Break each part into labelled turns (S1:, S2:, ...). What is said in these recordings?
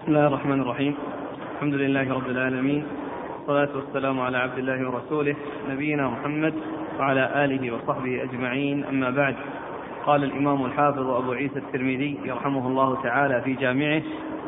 S1: بسم الله الرحمن الرحيم. الحمد لله رب العالمين، والصلاة والسلام على عبد الله ورسوله نبينا محمد وعلى آله وصحبه أجمعين، أما بعد. قال الإمام الحافظ أبو عيسى الترمذي رحمه الله تعالى في جامعه: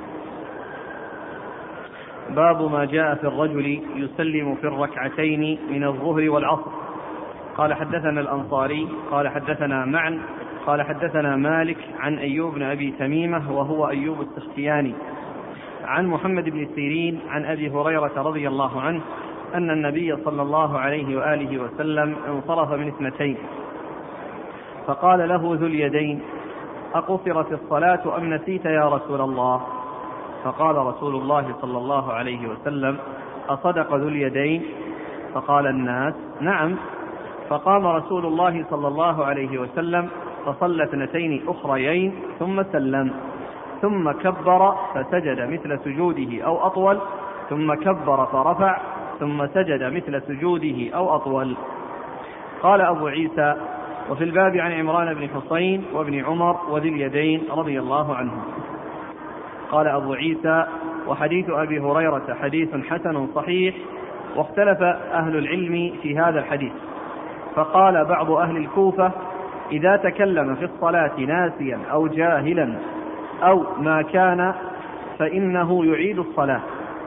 S1: باب ما جاء في الرجل يسلم في الركعتين من الظهر والعصر. قال حدثنا الأنصاري قال حدثنا معن قال حدثنا مالك عن أيوب بن أبي تميمة وهو أيوب السختياني عن محمد بن سيرين عن أبي هريرة رضي الله عنه أن النبي صلى الله عليه وآله وسلم انصرف من اثنتين، فقال له ذو اليدين: أقصرت الصلاة أم نسيت يا رسول الله؟ فقال رسول الله صلى الله عليه وسلم: أصدق ذو اليدين؟ فقال الناس: نعم. فقام رسول الله صلى الله عليه وسلم فصلى اثنتين أخريين ثم سلم، ثم كبر فسجد مثل سجوده أو أطول، ثم كبر فرفع، ثم سجد مثل سجوده أو أطول. قال أبو عيسى: وفي الباب عن عمران بن حسين وابن عمر وذي اليدين رضي الله عنهم. قال أبو عيسى: وحديث أبي هريرة حديث حسن صحيح، واختلف أهل العلم في هذا الحديث، فقال بعض أهل الكوفة: إذا تكلم في الصلاة ناسيا أو جاهلا أو ما كان فإنه يعيد الصلاة،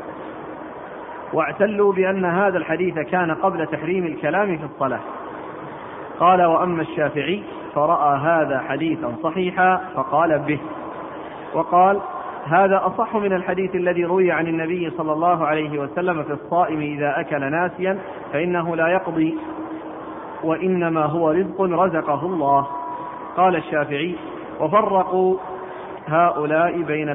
S1: واعتلوا بأن هذا الحديث كان قبل تحريم الكلام في الصلاة. قال: وأما الشافعي فرأى هذا حديثا صحيحا فقال به، وقال: هذا أصح من الحديث الذي روي عن النبي صلى الله عليه وسلم في الصائم إذا أكل ناسيا فإنه لا يقضي، وإنما هو رزق رزقه الله. قال الشافعي: وفرقوا هؤلاء بين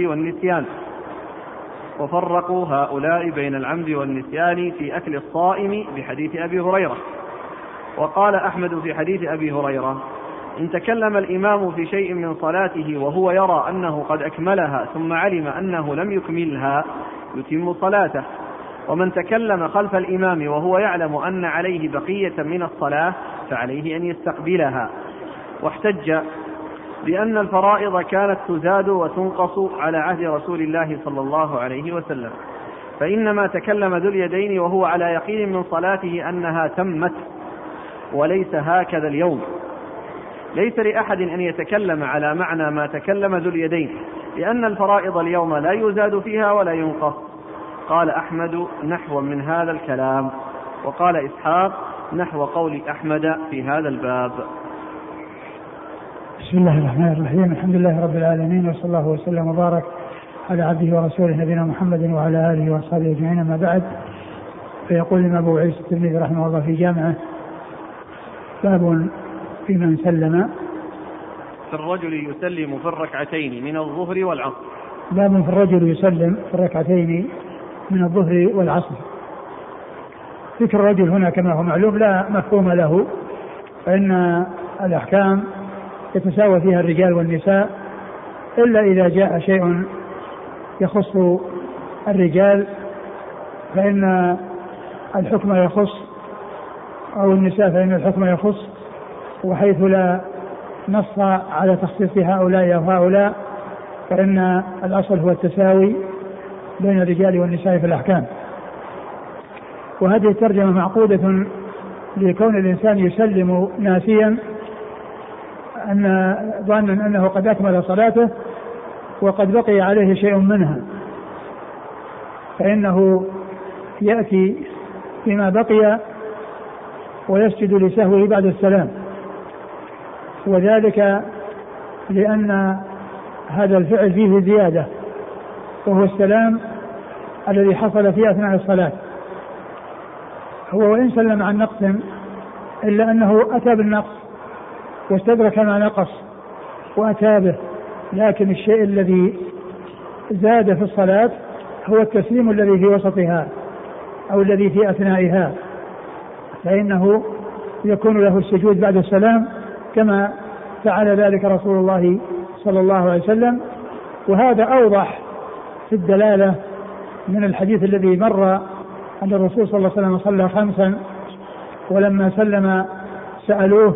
S1: العمد والنسيان في أكل الصائم بحديث أبي هريرة. وقال أحمد في حديث أبي هريرة: إن تكلم الإمام في شيء من صلاته وهو يرى أنه قد أكملها ثم علم أنه لم يكملها يتم صلاته، ومن تكلم خلف الإمام وهو يعلم أن عليه بقية من الصلاة فعليه أن يستقبلها. واحتج بأن الفرائض كانت تزاد وتنقص على عهد رسول الله صلى الله عليه وسلم، فإنما تكلم ذو اليدين وهو على يقين من صلاته أنها تمت، وليس هكذا اليوم. ليس لأحد أن يتكلم على معنى ما تكلم ذو اليدين، لأن الفرائض اليوم لا يزاد فيها ولا ينقص. قال أحمد: نحو من هذا الكلام. وقال إسحاق: نحو قول أحمد في هذا الباب.
S2: بسم الله الرحمن الرحيم. الحمد لله رب العالمين، وصلى الله وسلم وبارك على عبده ورسوله نبينا محمد وعلى آله وأصحابه أجمعين، أما بعد. فيقول الإمام أبو عيسى الترمذي رحمه الله في جامعه: باب في من سلم
S1: في الرجل يسلم في الركعتين من الظهر والعصر.
S2: باب في الرجل يسلم في الركعتين من الظهر والعصر. ذكر الرجل هنا كما هو معلوم لا مفهوم له، فإن الأحكام يتساوى فيها الرجال والنساء، إلا إذا جاء شيء يخص الرجال فإن الحكم يخص، أو النساء فإن الحكم يخص، وحيث لا نص على تخصيص هؤلاء أو هؤلاء فإن الأصل هو التساوي بين الرجال والنساء في الأحكام. وهذه الترجمة معقودة لكون الإنسان يسلم ناسيا ظانا أنه قد أكمل صلاته وقد بقي عليه شيء منها، فإنه يأتي فيما بقي ويسجد لسهوه بعد السلام، وذلك لأن هذا الفعل فيه زيادة، وهو السلام الذي حصل في أثناء الصلاة. هو وإن سلم عن نقص إلا أنه أتى بالنقص واستدرك ما نقص وأتى به، لكن الشيء الذي زاد في الصلاة هو التسليم الذي في وسطها أو الذي في أثنائها، فإنه يكون له السجود بعد السلام كما فعل ذلك رسول الله صلى الله عليه وسلم. وهذا أوضح في الدلالة من الحديث الذي مر أن الرسول صلى الله عليه وسلم صلى 5 ولما سلم سألوه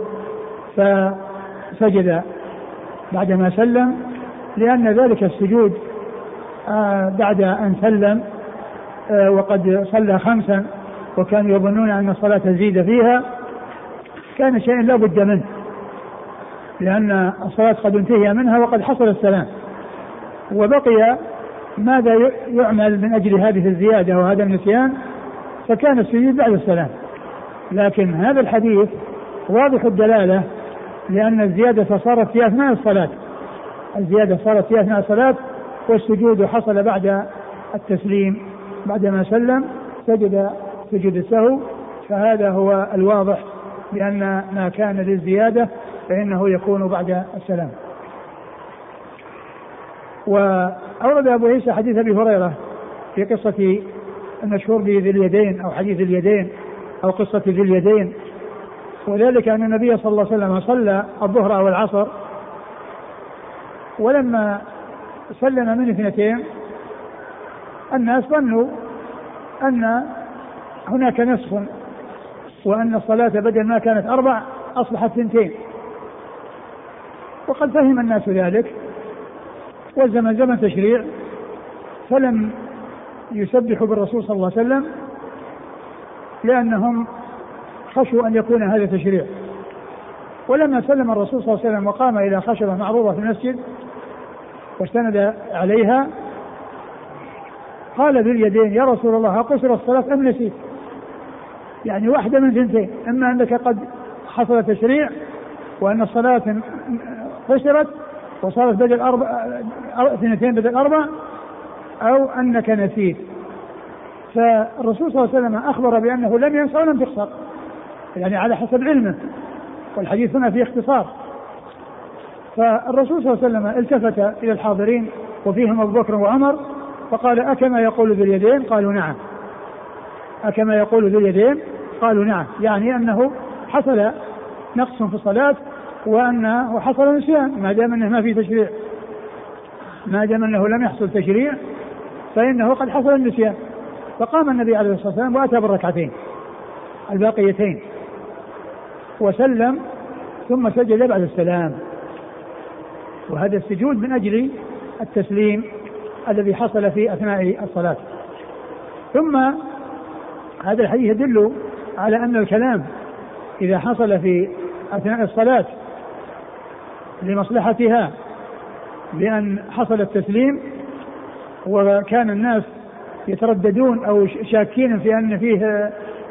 S2: فسجد بعدما سلم، لأن ذلك السجود بعد أن سلم وقد صلى 5 وكانوا يظنون أن الصلاة تزيد فيها، كان شيء لا بد منه، لأن الصلاة قد انتهي منها وقد حصل السلام، وبقي ماذا يعمل من أجل هذه الزيادة وهذا النسيان، فكان السجود بعد السلام. لكن هذا الحديث واضح الدلالة، لأن الزيادة صارت في أثناء الصلاة، الزيادة صارت في أثناء الصلاة، والسجود حصل بعد التسليم، بعدما سلم سجد سجود السهو. فهذا هو الواضح، لأن ما كان للزيادة فإنه يكون بعد السلام. وأورد أبو عيسى حديث أبي هريرة في قصة المشهور بذي اليدين أو حديث اليدين أو قصة ذي اليدين، وذلك أن النبي صلى الله عليه وسلم صلى الظهر أو العصر، ولما سلم من 2 الناس ظنوا أن هناك نسخ، وأن الصلاة بدل ما كانت 4 أصبحت 2، وقد فهم الناس ذلك، والزمن تشريع، فلم يسبحوا بالرسول صلى الله عليه وسلم، لأنهم خشوا أن يكون هذا تشريع. ولما سلم الرسول صلى الله عليه وسلم وقام إلى خشبة معروضة في المسجد واستند عليها، قال ذي اليدين: يا رسول الله، أقصر الصلاة أم نسيت؟ يعني واحدة من 2، إما أنك قد حصل تشريع وأن الصلاة قصرت وصارت بدل 2 بدل 4، أو أنك نسيت. فالرسول صلى الله عليه وسلم أخبر بأنه لم ينسى ولم تقصر، يعني على حسب علمه، والحديث هنا فيه اختصار. فالرسول صلى الله عليه وسلم التفت إلى الحاضرين وفيهم أبو بكر وعمر فقال: أكما يقول ذو اليدين؟ قالوا: نعم. أكما يقول ذو اليدين؟ قالوا: نعم. يعني أنه حصل نقص في الصلاة، وأنه حصل نسيان، ما دام أنه ما في تشريع، ما دام أنه لم يحصل تشريع فإنه قد حصل النسيان. فقام النبي عليه الصلاة والسلام وأتى بالركعتين الباقيتين وسلم، ثم سجد بعد السلام. وهذا السجود من أجل التسليم الذي حصل في أثناء الصلاة. ثم هذا الحديث يدل على أن الكلام إذا حصل في أثناء الصلاة لمصلحتها، بأن حصل التسليم وكان الناس يترددون أو شاكين في أن فيه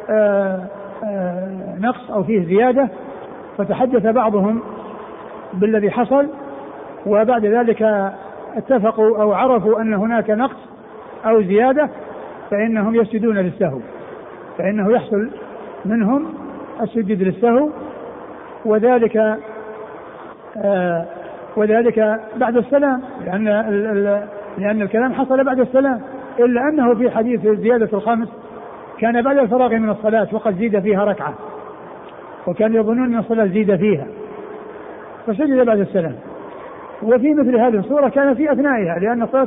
S2: نقص أو فيه زيادة، فتحدث بعضهم بالذي حصل، وبعد ذلك اتفقوا أو عرفوا أن هناك نقص أو زيادة، فإنهم يسجدون للسهو، فإنه يحصل منهم السجود للسهو، وذلك بعد السلام، لأن الكلام حصل بعد السلام، إلا أنه في حديث زيادة الخامس كان بعد الفراغ من الصلاة وقد زيد فيها ركعة، وكانوا يظنون أن الصلاة زيد فيها فسجد بعد السلام. وفي مثل هذه الصورة كان في أثنائها، لأن الصلاة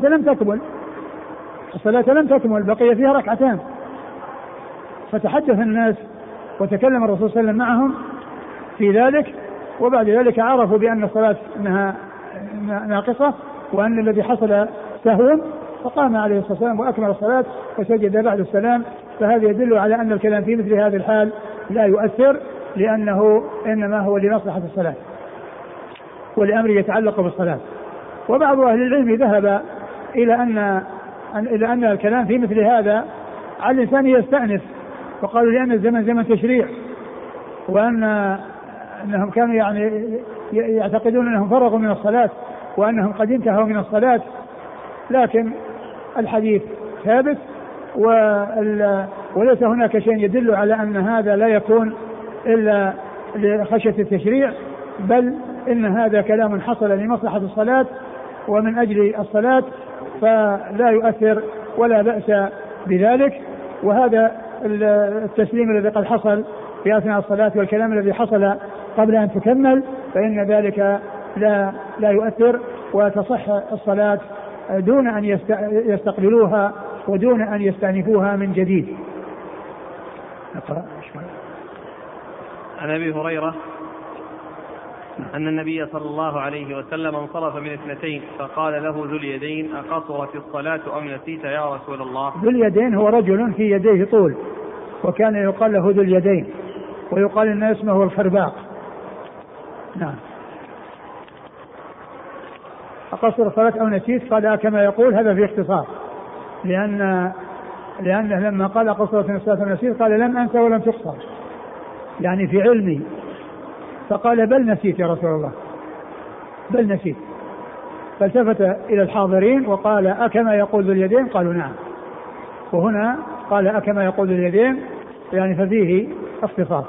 S2: لم تكمل، بقي فيها ركعتان، فتحدث الناس وتكلم الرسول صلى الله عليه وسلم معهم في ذلك، وبعد ذلك عرفوا بأن الصلاة أنها ناقصة وأن الذي حصل سهو، فقام عليه الصلاة والسلام وأكمل الصلاة وسجد بعد السلام. فهذا يدل على أن الكلام في مثل هذه الحال لا يؤثر، لأنه إنما هو لمصلحة الصلاة ولأمر يتعلق بالصلاة. وبعض أهل العلم ذهب إلى أن الكلام في مثل هذا على الإنسان يستأنف، وقالوا لأن الزمن زمن تشريع، وأنهم كانوا يعني يعتقدون أنهم فرغوا من الصلاة وأنهم قد انتهوا من الصلاة، لكن الحديث ثابت وليس هناك شيء يدل على أن هذا لا يكون إلا لخشية التشريع، بل إن هذا كلام حصل لمصلحة الصلاة ومن أجل الصلاة، فلا يؤثر ولا بأس بذلك. وهذا التسليم الذي قد حصل في أثناء الصلاة والكلام الذي حصل قبل أن تكمل فإن ذلك لا يؤثر، وتصح الصلاة دون أن يستقبلوها ودون أن يستأنفوها من جديد.
S1: عن أبي هريرة أن النبي صلى الله عليه وسلم انصرف من اثنتين فقال له ذو اليدين أقصرت الصلاة أم نسيت يا رسول الله؟
S2: ذو اليدين هو رجل في يديه طول، وكان يقال له ذو اليدين، ويقال إن اسمه الخرباق. نعم. أقصر الصلاة أو نسيت قال كما يقول هذا في اختصار، لأنه لما قال أقصرت الصلاة أو نسيت قال لم أنسى ولم تقصر، يعني في علمي، فقال بل نسيت يا رسول الله، بل نسيت. فالتفت إلى الحاضرين وقال أكما يقول ذو اليدين؟ قالوا نعم. وهنا قال أكما يقول ذو اليدين، يعني ففيه اختصار.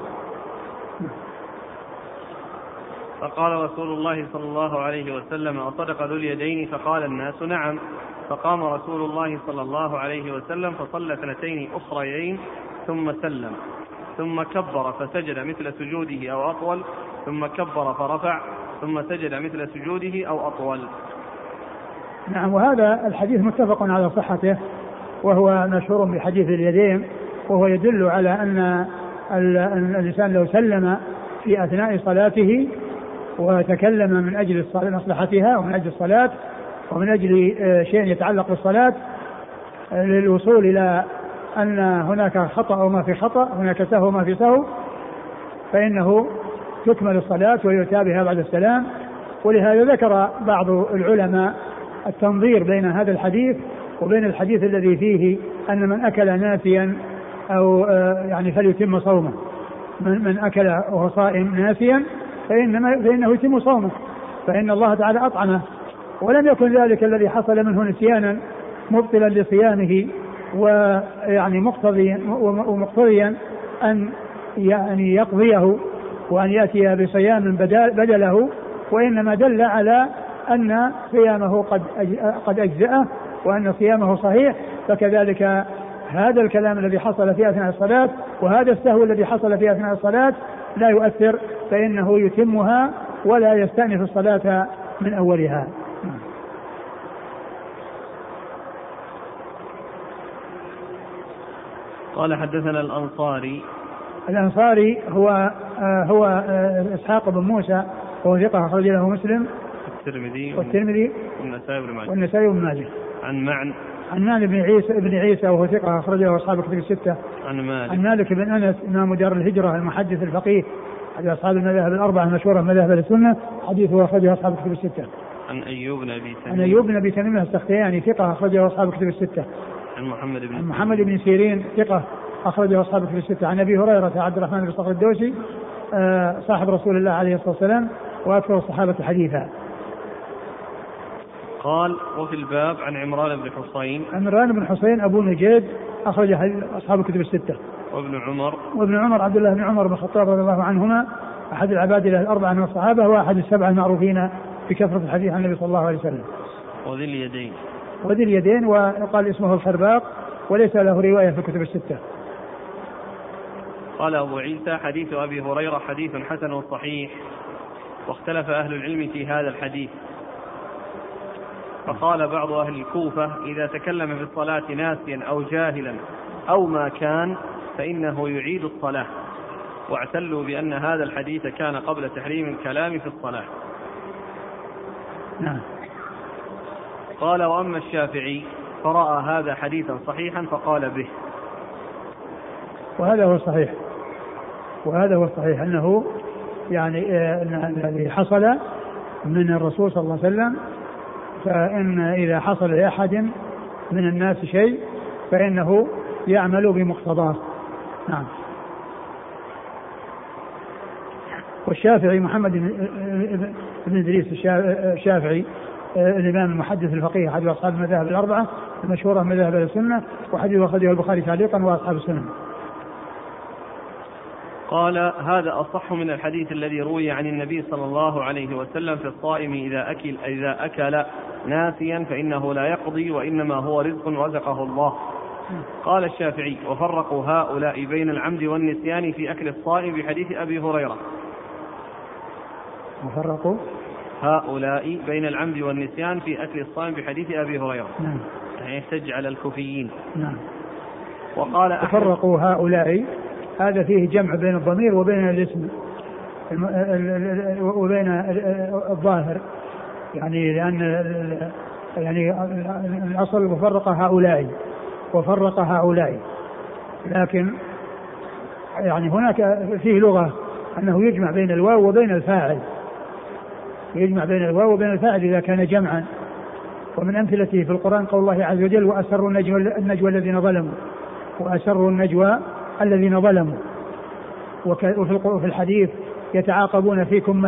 S1: فقال رسول الله صلى الله عليه وسلم أصدق ذو اليدين؟ فقال الناس نعم. فقام رسول الله صلى الله عليه وسلم فصلى اثنتين أخريين ثم سلم، ثم كبر فسجد مثل سجوده أو أطول، ثم كبر فرفع، ثم سجد مثل سجوده أو أطول.
S2: نعم. وهذا الحديث متفق على صحته، وهو مشهور بحديث اليدين، وهو يدل على أن الإنسان لو سلم في أثناء صلاته وتكلم من أجل مصلحتها ومن أجل الصلاة ومن أجل شيء يتعلق بالصلاة للوصول إلى أن هناك خطأ وما في خطأ، هناك سهو وما في سهو، فإنه تكمل الصلاة ويؤتى بها بعد السلام. ولهذا ذكر بعض العلماء التنظير بين هذا الحديث وبين الحديث الذي فيه أن من أكل ناسيا أو يعني فليتم صومه، من أكل وهو صائم ناسيا فإنه يتم صومه، فإن الله تعالى أطعمه، ولم يكن ذلك الذي حصل منه نسيانا مبطلا لصيامه ويعني مقتضيا أن يعني يقضيه وأن يأتي بصيام بدله، وإنما دل على أن صيامه قد أجزأه وأن صيامه صحيح. فكذلك هذا الكلام الذي حصل في أثناء الصلاة وهذا السهو الذي حصل في أثناء الصلاة لا يؤثر، فإنه يتمها ولا يستأنف الصلاة من أولها.
S1: قال حدثنا
S2: الأنصاري هو إسحاق بن موسى، وهو ثقة أخرج له مسلم والترمذي والنسائي بن ماجه.
S1: عن
S2: معن بن عيسى وهو ثقة أخرج له أصحاب الكتب الستة.
S1: عن
S2: مالك بن أنس إمام دار الهجرة المحدث الفقيه أحد أصحاب المذاهب الأربعة المشهورة مذاهب السنة، حديثه أخرجه أصحاب الكتب الستة.
S1: عن أيوب بن
S2: أبي تميم السختياني ثقة أخرجه أصحاب الكتب الستة.
S1: عن
S2: محمد بن سيرين ثقة أخرجه أصحاب الكتب الستة. عن أبي هريرة عبد الرحمن بن صخر الدوسي صاحب رسول الله عليه الصلاة والسلام وأكثر الصحابة حديثا.
S1: قال وفي الباب عن عمران بن
S2: حسين أبو نجيد أخرج أصحاب الكتب الستة. وابن عمر عبد الله بن عمر بن الخطاب رضي الله عنهما أحد العباد الأربعة من الصحابة وأحد السبعة المعروفين بكثرة الحديث عن النبي صلى الله عليه وسلم. وذي اليدين وقال اسمه الخرباق وليس له رواية في الكتب الستة.
S1: قال أبو عيسى حديث أبي هريرة حديث حسن صحيح، واختلف أهل العلم في هذا الحديث، فقال بعض أهل الكوفة إذا تكلم في الصلاة ناسيا أو جاهلا أو ما كان فإنه يعيد الصلاة، واعتلوا بأن هذا الحديث كان قبل تحريم الكلام في الصلاة.
S2: نعم.
S1: قال وأما الشافعي فرأى هذا حديثا صحيحا فقال به.
S2: وهذا هو الصحيح أنه يعني الذي حصل من الرسول صلى الله عليه وسلم، فإن إذا حصل لأحد من الناس شيء فإنه يعمل بمقتضاه. نعم. والشافعي محمد بن إدريس الشافعي الإمام المحدث الفقيه أحد أصحاب المذاهب الأربعة المشهورة من مذاهب السنة، وحديث أخرجه البخاري تعليقا وأصحاب السنن.
S1: قال هذا أصح من الحديث الذي روي عن النبي صلى الله عليه وسلم في الصائم إذا أكل ناسيا فإنه لا يقضي وإنما هو رزق رزقه الله. قال الشافعي وفرقوا هؤلاء بين العمد والنسيان في أكل الصائم بحديث أبي هريرة.
S2: وفرقوا
S1: هؤلاء بين العمد والنسيان في أكل الصائم بحديث أبي هريرة.
S2: نعم.
S1: يعني يحتج على الكوفيين.
S2: نعم.
S1: وقال
S2: وفرقوا هؤلاء هذا فيه جمع بين الضمير وبين الاسم، وبين الظاهر، يعني لأن يعني الأصل وفرق هؤلاء، لكن يعني هناك فيه لغة أنه يجمع بين الواو وبين الفاعل، إذا كان جمعا. ومن أمثلته في القرآن قول الله عز وجل وأسروا النجوى الذين ظلموا. وفي الحديث يتعاقبون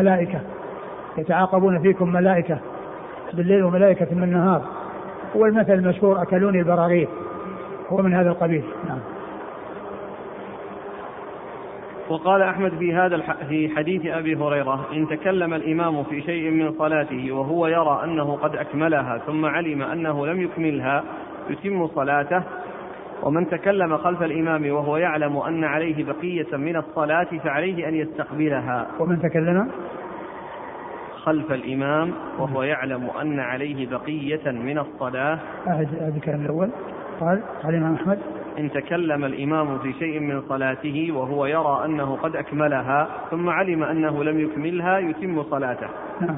S2: فيكم ملائكة بالليل وملائكة بالنهار. والمثل المشهور أكلوني البراغيث هو من هذا القبيل. نعم.
S1: وقال أحمد في حديث أبي هريرة إن تكلم الإمام في شيء من صلاته وهو يرى أنه قد أكملها ثم علم أنه لم يكملها يتم صلاته. ومن تكلم خلف الإمام وهو يعلم أن عليه بقية من الصلاة فعليه أن يستقبلها.
S2: ومن تكلم
S1: خلف الإمام وهو يعلم أن عليه بقية من الصلاة.
S2: هذا الكلام الأول. قال الإمام أحمد
S1: إن تكلم الإمام في شيء من صلاته وهو يرى أنه قد أكملها ثم علم أنه لم يكملها يتم صلاته.
S2: نعم.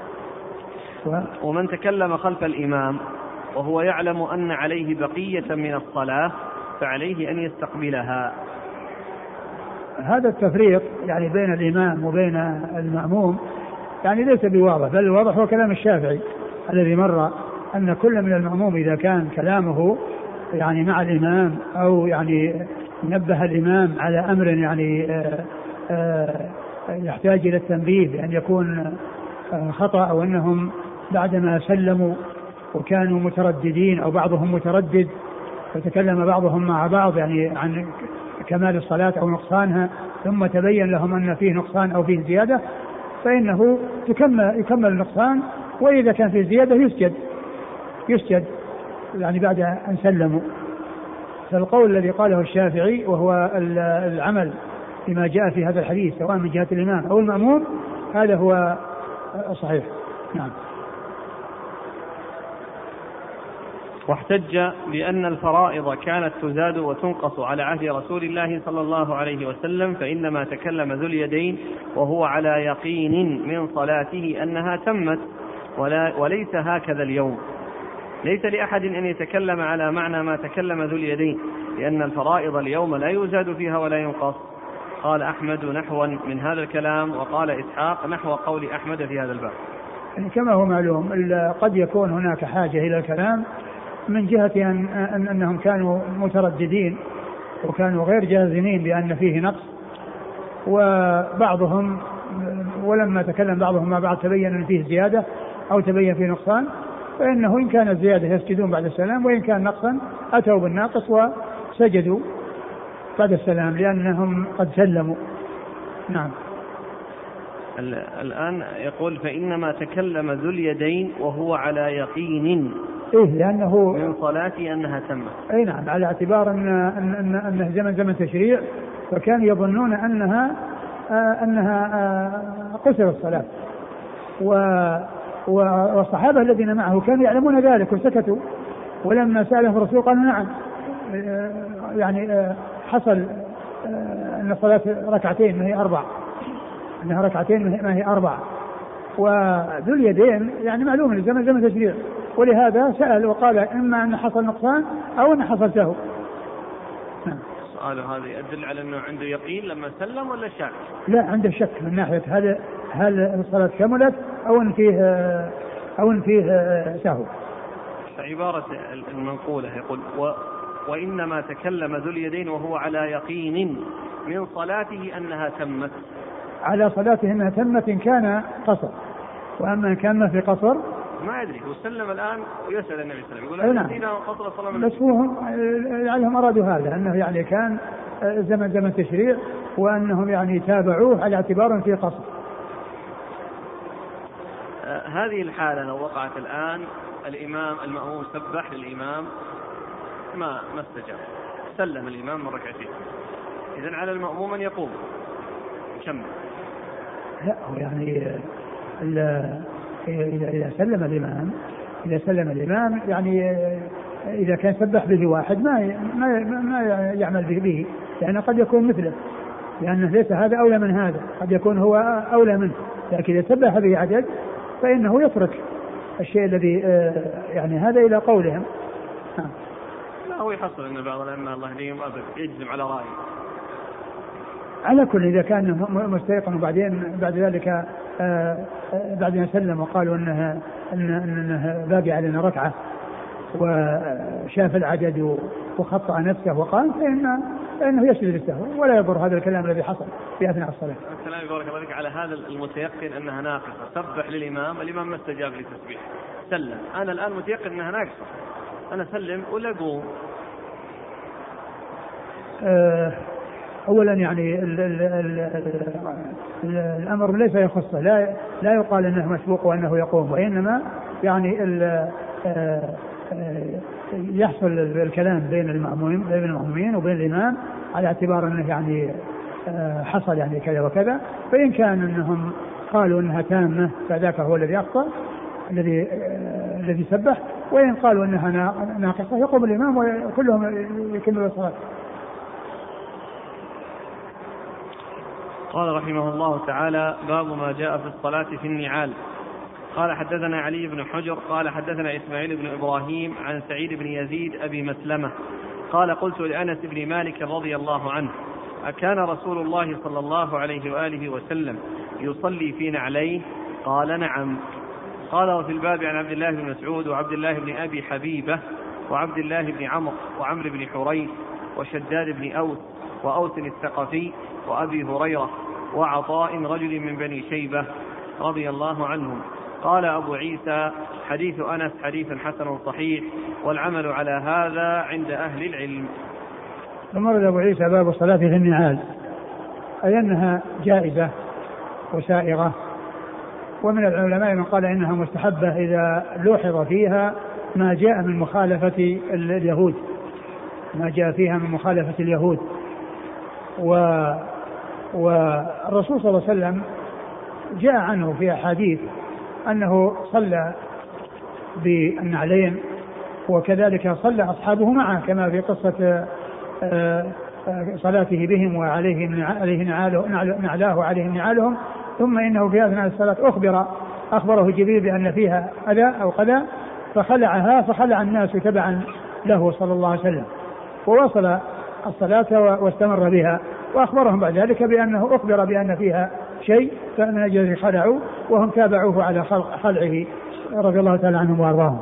S1: ومن تكلم خلف الإمام وهو يعلم أن عليه بقية من الصلاة فعليه أن يستقبلها.
S2: هذا التفريق يعني بين الإمام وبين المأموم يعني ليس بواضح، بل الواضح هو كلام الشافعي الذي مر أن كل من المأموم إذا كان كلامه يعني مع الإمام أو يعني نبه الإمام على أمر يعني يحتاج إلى التنبيه بأن يكون خطأ، أو أنهم بعدما سلموا وكانوا مترددين أو بعضهم متردد فتكلم بعضهم مع بعض يعني عن كمال الصلاة أو نقصانها ثم تبين لهم أن فيه نقصان أو فيه زيادة، فإنه يكمل النقصان، وإذا كان فيه زيادة يسجد يعني بعد أن سلموا. فالقول الذي قاله الشافعي وهو العمل بما جاء في هذا الحديث سواء من جهة الإمام أو المأموم هذا هو صحيح. نعم.
S1: واحتج بأن الفرائض كانت تزاد وتنقص على عهد رسول الله صلى الله عليه وسلم، فإنما تكلم ذو اليدين وهو على يقين من صلاته أنها تمت، وليس هكذا اليوم. ليس لأحد أن يتكلم على معنى ما تكلم ذو اليدين، لأن الفرائض اليوم لا يزاد فيها ولا ينقص. قال أحمد نحوا من هذا الكلام، وقال إسحاق نحو قول أحمد في هذا الباب.
S2: كما هو معلوم قد يكون هناك حاجة إلى الكلام من جهة أنهم كانوا مترددين وكانوا غير جازمين بأن فيه نقص، وبعضهم ولما تكلم بعضهم مع بعض تبين أن فيه زيادة أو تبين فيه نقصان، فإنه إن كانت زيادة يسجدون بعد السلام، وإن كان نقصا أتوا بالناقص وسجدوا بعد السلام لأنهم قد سلموا. نعم.
S1: الآن يقول فإنما تكلم ذو اليدين وهو على يقين
S2: لأنه
S1: من صلاتي أنها تمت.
S2: أي نعم، على اعتبار أنه زمن تشريع، فكانوا يظنون أنها قصر الصلاة، والصحابة الذين معه كانوا يعلمون ذلك وسكتوا، ولما سألهم الرسول قالوا نعم، يعني حصل أن الصلاة ركعتين ما هي أربع، أنها ركعتين ما هي أربع. وذو اليدين يعني معلوم الزمن زمن تشريع، ولهذا سأل وقال إما أن حصل نقصان أو أن حصل سهو.
S1: السؤال هذا يدل على أنه عنده يقين لما سلم ولا شك؟
S2: لا، عنده شك من ناحية هل الصلاة كملت أو أن فيه سهو.
S1: عبارة المنقولة يقول وإنما تكلم ذو اليدين وهو على يقين من صلاته أنها تمت.
S2: على صلاته أنها تمت إن كان قصر، وأما إن كان ما في قصر
S1: ما أدري. وسلم الآن ويسأل النبي صلى الله عليه وسلم يقول الذين قصر الصلاة
S2: بس لعلهم أرادوا هذا، أنه يعني كان زمن تشريع وأنهم يعني تابعوه على اعتبار في قصر.
S1: هذه الحالة لو وقعت الآن الإمام المأموم سبح للإمام ما استجاب، سلم الإمام من ركعتين، إذن على المأموم أن يقوم كمل.
S2: لا، هو يعني إذا سلم الإمام يعني إذا كان سبح به واحد ما يعمل به، لأنه قد يكون مثله، لأنه ليس هذا أولى من هذا، قد يكون هو أولى منه، لكن إذا سبح به عدد فإنه يترك الشيء الذي يعني هذا إلى قولهم.
S1: لا هو يحصل أن بعض الأئمة الله يهديهم يجزم على رأيه.
S2: على كل إذا كان مستيقن وبعدين بعد ذلك بعد أن سلم وقالوا أنه باقي علينا ركعة وشاف العدد وخطأ نفسه وقال فإنه يسجد للسهو ولا يضر هذا الكلام الذي حصل في أثناء الصلاة.
S1: الكلام يبارك الله فيك على هذا المتيقن أنها ناقصة، سبح للإمام، الإمام ما استجاب لتسبيح، سلم، أنا الآن متيقن أنها ناقصة، أنا سلم ولا أقوم؟
S2: أولا يعني الأمر ليس يخصه، لا يقال أنه مسبوق وأنه يقوم، وإنما يعني يحصل الكلام بين المأمومين وبين الإمام على اعتبار أنه يعني حصل يعني كذا وكذا، فإن كان أنهم قالوا أنها تامة فذاك هو الذي أخطأ الذي سبح، وإن قالوا أنها ناقصة يقوم الإمام وكلهم يكملوا الصلاة.
S1: قال رحمه الله تعالى: باب ما جاء في الصلاة في النعال. قال حدثنا علي بن حجر قال حدثنا إسماعيل بن إبراهيم عن سعيد بن يزيد أبي مسلمة قال قلت لأنس بن مالك رضي الله عنه: أكان رسول الله صلى الله عليه وآله وسلم يصلي في نعليه؟ قال: نعم. قال: وفي الباب عن عبد الله بن مسعود وعبد الله بن أبي حبيبة وعبد الله بن عمرو وعمرو بن حريث وشداد بن أوس وأوس الثقفي وأبي هريرة وعطاء رجل من بني شيبة رضي الله عنهم. قال أبو عيسى: حديث أنس حديث حسن صحيح، والعمل على هذا عند أهل العلم.
S2: ثم ورد أبو عيسى باب الصلاة في النعال، أي أنها جائزة وسائغة، ومن العلماء من قال إنها مستحبة إذا لوحظ فيها ما جاء من مخالفة اليهود، ما جاء فيها من مخالفة اليهود. والرسول صلى الله عليه وسلم جاء عنه في أحاديث أنه صلى بالنعلين، وكذلك صلى أصحابه معه كما في قصة صلاته بهم وعليه نعلاه وعليهم نعالهم، ثم إنه في أثناء الصلاة أخبره جبريل بأن فيها أذى أو قذى فخلعها، فخلع الناس تبعا له صلى الله عليه وسلم، ووصل الصلاة واستمر بها، وأخبرهم بعد ذلك بأنه أخبر بأن فيها شيء فمن أجل خلعوا، وهم تابعوه على خلعه رضي الله تعالى عنهم وأرضاهم.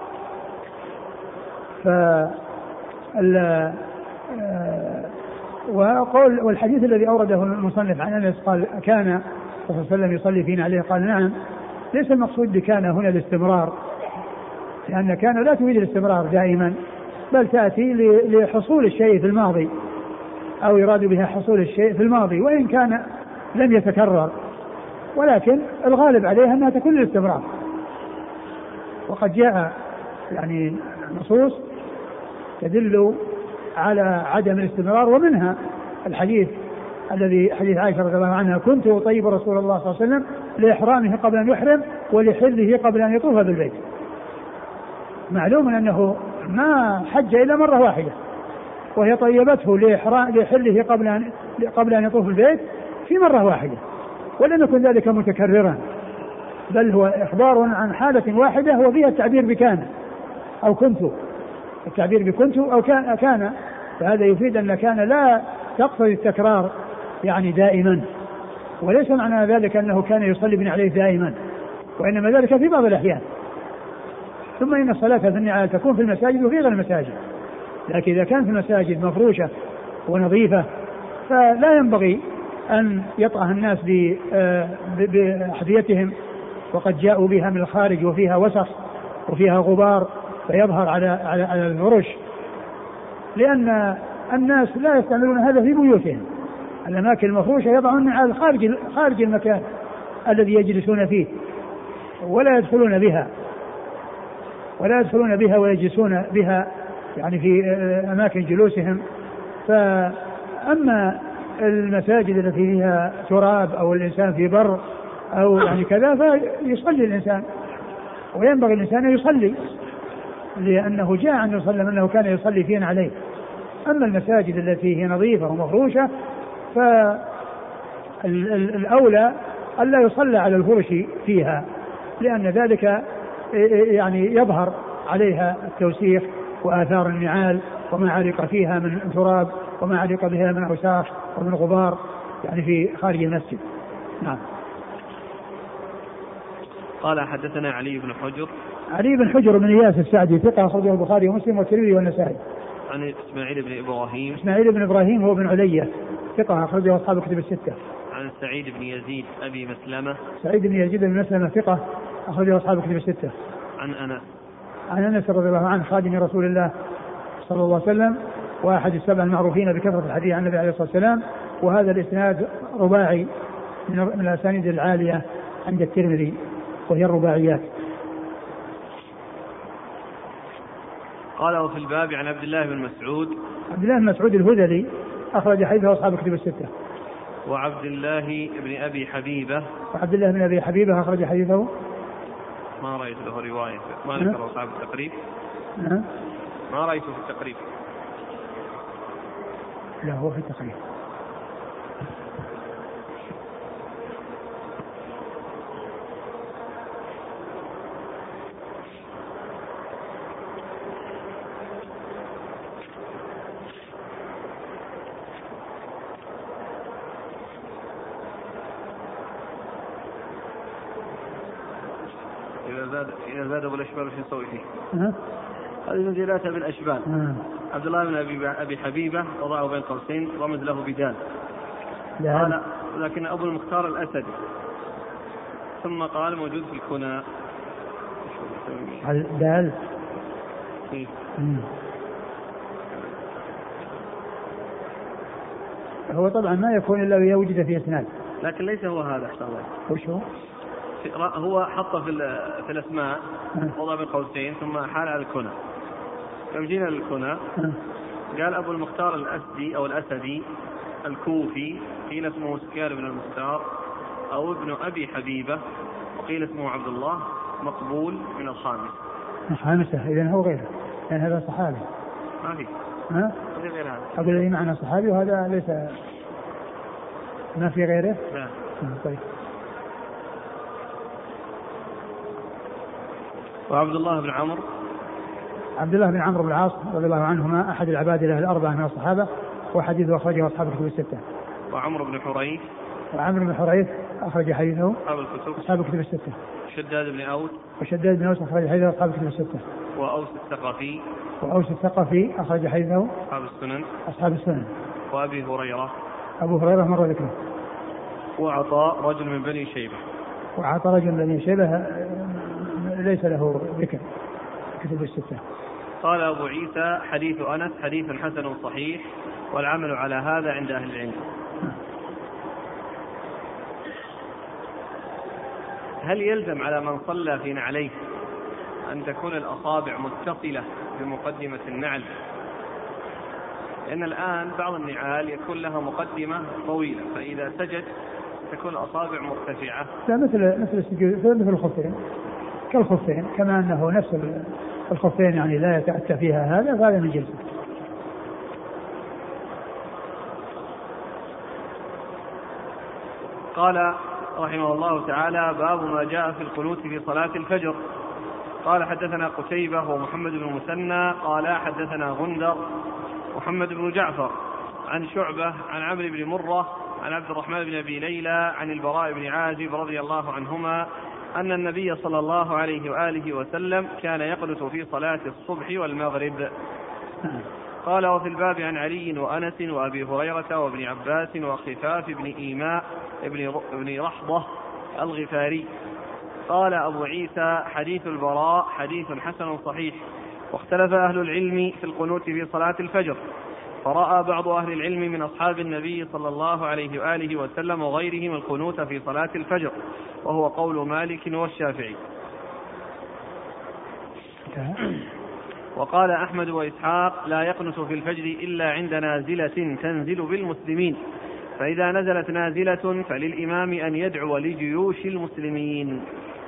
S2: وقول والحديث الذي أورده المصنف عن أنس قال: كان صلى الله عليه وسلم يصلي فينا عليه؟ قال: نعم. ليس المقصود بكان هنا الاستمرار، لأن كان لا تريد الاستمرار دائما، بل تأتي لحصول الشيء في الماضي، أو يراد بها حصول الشيء في الماضي وإن كان لم يتكرر، ولكن الغالب عليها أنها تكون الاستمرار. وقد جاء يعني نصوص تدل على عدم الاستمرار، ومنها الحديث الذي حديث عائشة رضي الله عنها: كنت أطيب رسول الله صلى الله عليه وسلم لإحرامه قبل أن يحرم ولحله قبل أن يطوف بالبيت. معلوم أنه ما حج إلا مرة واحدة، وهي طيبته لحله قبل أن يطوف البيت في مرة واحدة، ولم يكن ذلك متكررا، بل هو إخبار عن حالة واحدة وفيها التعبير بكان أو كنت، التعبير بكنت أو كان، فهذا يفيد أن كان لا تقتضي التكرار يعني دائما، وليس معنى ذلك أنه كان يصلي بن عليه دائما، وإنما ذلك في بعض الأحيان. ثم إن الصلاة في النعال تكون في المساجد وفي غير المساجد، لكن إذا كانت في المساجد مفروشة ونظيفة فلا ينبغي أن يطأها الناس بأحذيتهم وقد جاءوا بها من الخارج وفيها وسخ وفيها غبار فيظهر على الفرش، لأن الناس لا يستعملون هذا في بيوتهم. الأماكن المفروشة يضعون النعال خارج المكان الذي يجلسون فيه، ولا يدخلون بها ويجلسون بها يعني في أماكن جلوسهم. فأما المساجد التي فيها تراب أو الإنسان في بر أو يعني كذا فيصلي الإنسان، وينبغي الإنسان أن يصلي، لأنه جاء عنه صلى الله عليه وسلم أنه كان يصلي فينا عليه. أما المساجد التي هي نظيفة ومفروشة فالأولى ألا يصلى على الفرش فيها، لأن ذلك يعني يظهر عليها التوسيخ وآثار النعال وما علق فيها من تراب وما علق بها من أوساخ ومن غبار يعني في خارج المسجد. نعم.
S1: قال حدثنا علي بن حجر.
S2: علي بن حجر بن إياس السعدي ثقة أخرجه البخاري ومسلم والترمذي والنسائي.
S1: عن إسماعيل بن إبراهيم.
S2: إسماعيل بن إبراهيم هو بن علية ثقة أخرجه أصحاب الكتب الستة.
S1: عن سعيد بن يزيد أبي مسلمة.
S2: سعيد بن يزيد بن مسلمة ثقة أخرجه أصحاب الكتب الستة.
S1: عن أنس.
S2: عن أنس رضي الله عنه خادم رسول الله صلى الله عليه وسلم وأحد السبع المعروفين بكثرة الحديث عن النبي عليه الصلاة والسلام. وهذا الإسناد رباعي من الأسانيد العالية عند الترمذي وهي الرباعيات.
S1: قال وفي الباب عن عبد الله بن مسعود.
S2: عبد الله بن مسعود الهذلي أخرج حديثه أصحاب الكتب الستة.
S1: وعبد الله بن أبي حبيبة.
S2: وعبد الله بن أبي حبيبة أخرج حديثه.
S1: ما رأيت له رواية ما ذكر أصحاب التقريب. ما رأيته في التقريب.
S2: لا هو في التقريب.
S1: إذا زاد بالأشبال وش نسوي فيه؟ هذه منزلاتها بالأشبال. عبد الله بن أبي حبيبة وضعه بين قوسين رمز له بدال. قال لكن أبو المختار الأسدي ثم قال موجود في الكنى.
S2: دال. هو طبعا ما يكون إلا إذا وجد في إسناد.
S1: لكن ليس هو هذا أحسن الله.
S2: وش هو؟
S1: هو حطه في الأسماء وضع بين قوسين ثم حال على الكنى. لما جينا للكنى قال أبو المختار الأسدي أو الأسدي الكوفي، قيل اسمه سكير بن المختار أو ابن أبي حبيبة، وقيل اسمه عبد الله، مقبول من
S2: الخامسة. إذن هو غيره لأن هذا صحابي.
S1: ما في غير هذا.
S2: أقول لي معنى صحابي وهذا ليس ما في غيره.
S1: لا.
S2: طيب.
S1: وعبد الله بن عمرو.
S2: عبد الله بن عمرو بن العاص رضي الله عنهما أحد العبادلة الأربعة من الصحابة وحديثه أخرجه أصحاب الكتب الستة.
S1: وعمرو بن حريث.
S2: وعمرو بن حريث أخرج حديثه
S1: أصحاب
S2: الكتب الستة.
S1: شداد بن أوس.
S2: وشداد بن أوس أخرج حديثه أصحاب الكتب الستة.
S1: وأوس الثقفي.
S2: وأوس الثقفي أخرج حديثه أصحاب السنن.
S1: وأبي هريرة.
S2: أبو هريرة مر ذكره.
S1: وعطاء رجل من بني شيبة.
S2: وعطاء رجل من بني شيبة ليس له ذكر كتب الستة.
S1: قال أبو عيسى حديث أنس حديث حسن صحيح والعمل على هذا عند أهل العلم. هل يلزم على من صلى في نعليه أن تكون الأصابع متصلة بمقدمة النعل؟ لأن الآن بعض النعال يكون لها مقدمة طويلة فإذا سجد تكون الأصابع مرتفعة.
S2: لا مثل السجود مثل الخفين كالخفين كما أنه نفس الخفين يعني لا يتأتى فيها هذا فهذا من جنسه.
S1: قال رحمه الله تعالى باب ما جاء في القنوت في صلاة الفجر. قال حدثنا قتيبة ومحمد بن المثنى قال حدثنا غندر محمد بن جعفر عن شعبة عن عمرو بن مرة عن عبد الرحمن بن أبي ليلى عن البراء بن عازب رضي الله عنهما أن النبي صلى الله عليه وآله وسلم كان يقنت في صلاة الصبح والمغرب. قال وفي الباب عن علي وأنس وأبي هريرة وابن عباس وخفاف بن إيماء ابن رحضة الغفاري. قال أبو عيسى حديث البراء حديث حسن صحيح. واختلف أهل العلم في القنوت في صلاة الفجر، فرأى بعض أهل العلم من أصحاب النبي صلى الله عليه وآله وسلم وغيرهم القنوت في صلاة الفجر، وهو قول مالك والشافعي. وقال أحمد وإسحاق لا يقنت في الفجر إلا عند نازلة تنزل بالمسلمين، فإذا نزلت نازلة فللإمام أن يدعو لجيوش المسلمين.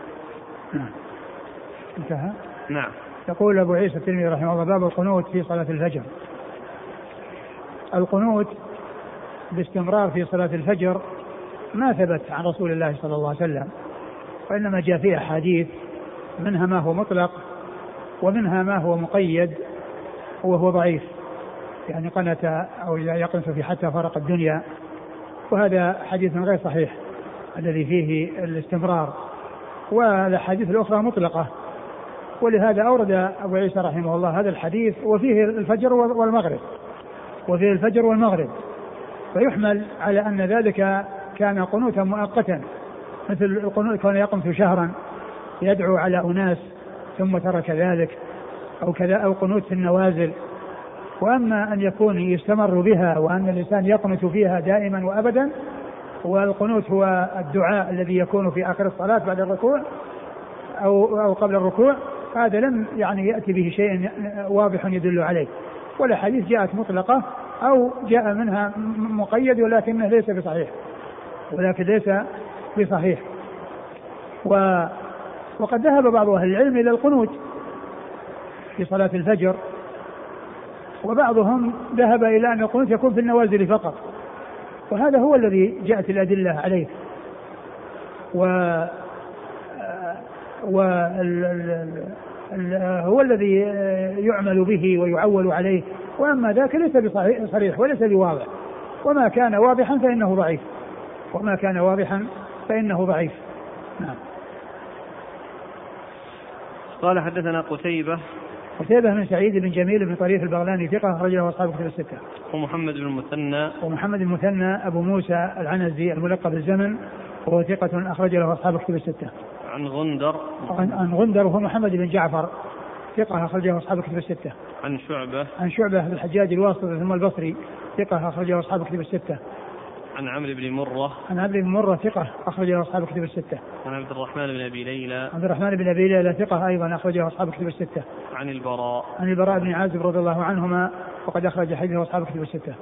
S2: انتهى.
S1: نعم.
S2: يقول أبو عيسى الترمذي رحمه الله باب القنوت في صلاة الفجر. القنوت باستمرار في صلاة الفجر ما ثبت عن رسول الله صلى الله عليه وسلم، وإنما جاء فيه أحاديث منها ما هو مطلق ومنها ما هو مقيد وهو ضعيف، يعني قنت أو يقنت في حتى فرق الدنيا، وهذا حديث غير صحيح الذي فيه الاستمرار، والحديث الأخرى مطلقة. ولهذا أورد أبو عيسى رحمه الله هذا الحديث وفيه الفجر والمغرب، فيحمل على أن ذلك كان قنوتا مؤقتا، مثل القنوت كان يقنت شهرا يدعو على أناس ثم ترك ذلك، أو كذا، أو قنوت في النوازل. وأما أن يكون يستمر بها وأن الإنسان يقنت فيها دائما وأبدا، والقنوت هو الدعاء الذي يكون في آخر الصلاة بعد الركوع أو قبل الركوع، هذا لم يعني يأتي به شيء واضح يدل عليه، ولا حديث جاءت مطلقة أو جاء منها مقيد ولكنه ليس بصحيح. وقد ذهب بعض أهل العلم إلى القنوت في صلاة الفجر، وبعضهم ذهب إلى أن القنوت يكون في النوازل فقط، وهذا هو الذي جاءت الأدلة عليه، هو الذي يعمل به ويعول عليه. وأما ذاك ليس بصريح وليس بواضح، وما كان واضحا فإنه ضعيف. نعم.
S1: قال حدثنا قتيبة
S2: بن سعيد بن جميل بن طريف البغلاني ثقة أخرج له أصحاب الكتب الستة.
S1: ومحمد بن
S2: المثنى أبو موسى العنزي الملقب بالزمن وهو ثقة أخرج له أصحاب الكتب الستة.
S1: عن
S2: غندر وهو محمد بن جعفر ثقة أخرج له أصحاب الكتب الستة.
S1: عن
S2: شعبة الحجاج الواسطي ثم البصري ثقة أخرج له أصحاب الكتب الستة.
S1: عن عمرو بن
S2: مرة ثقة أخرج له أصحاب الكتب الستة.
S1: عن عبد الرحمن بن أبي
S2: ليلى ثقة أيضا أخرج له أصحاب الكتب الستة.
S1: عن البراء
S2: بن عازب رضي الله عنهما وقد أخرج حديثه أصحاب الكتب الستة.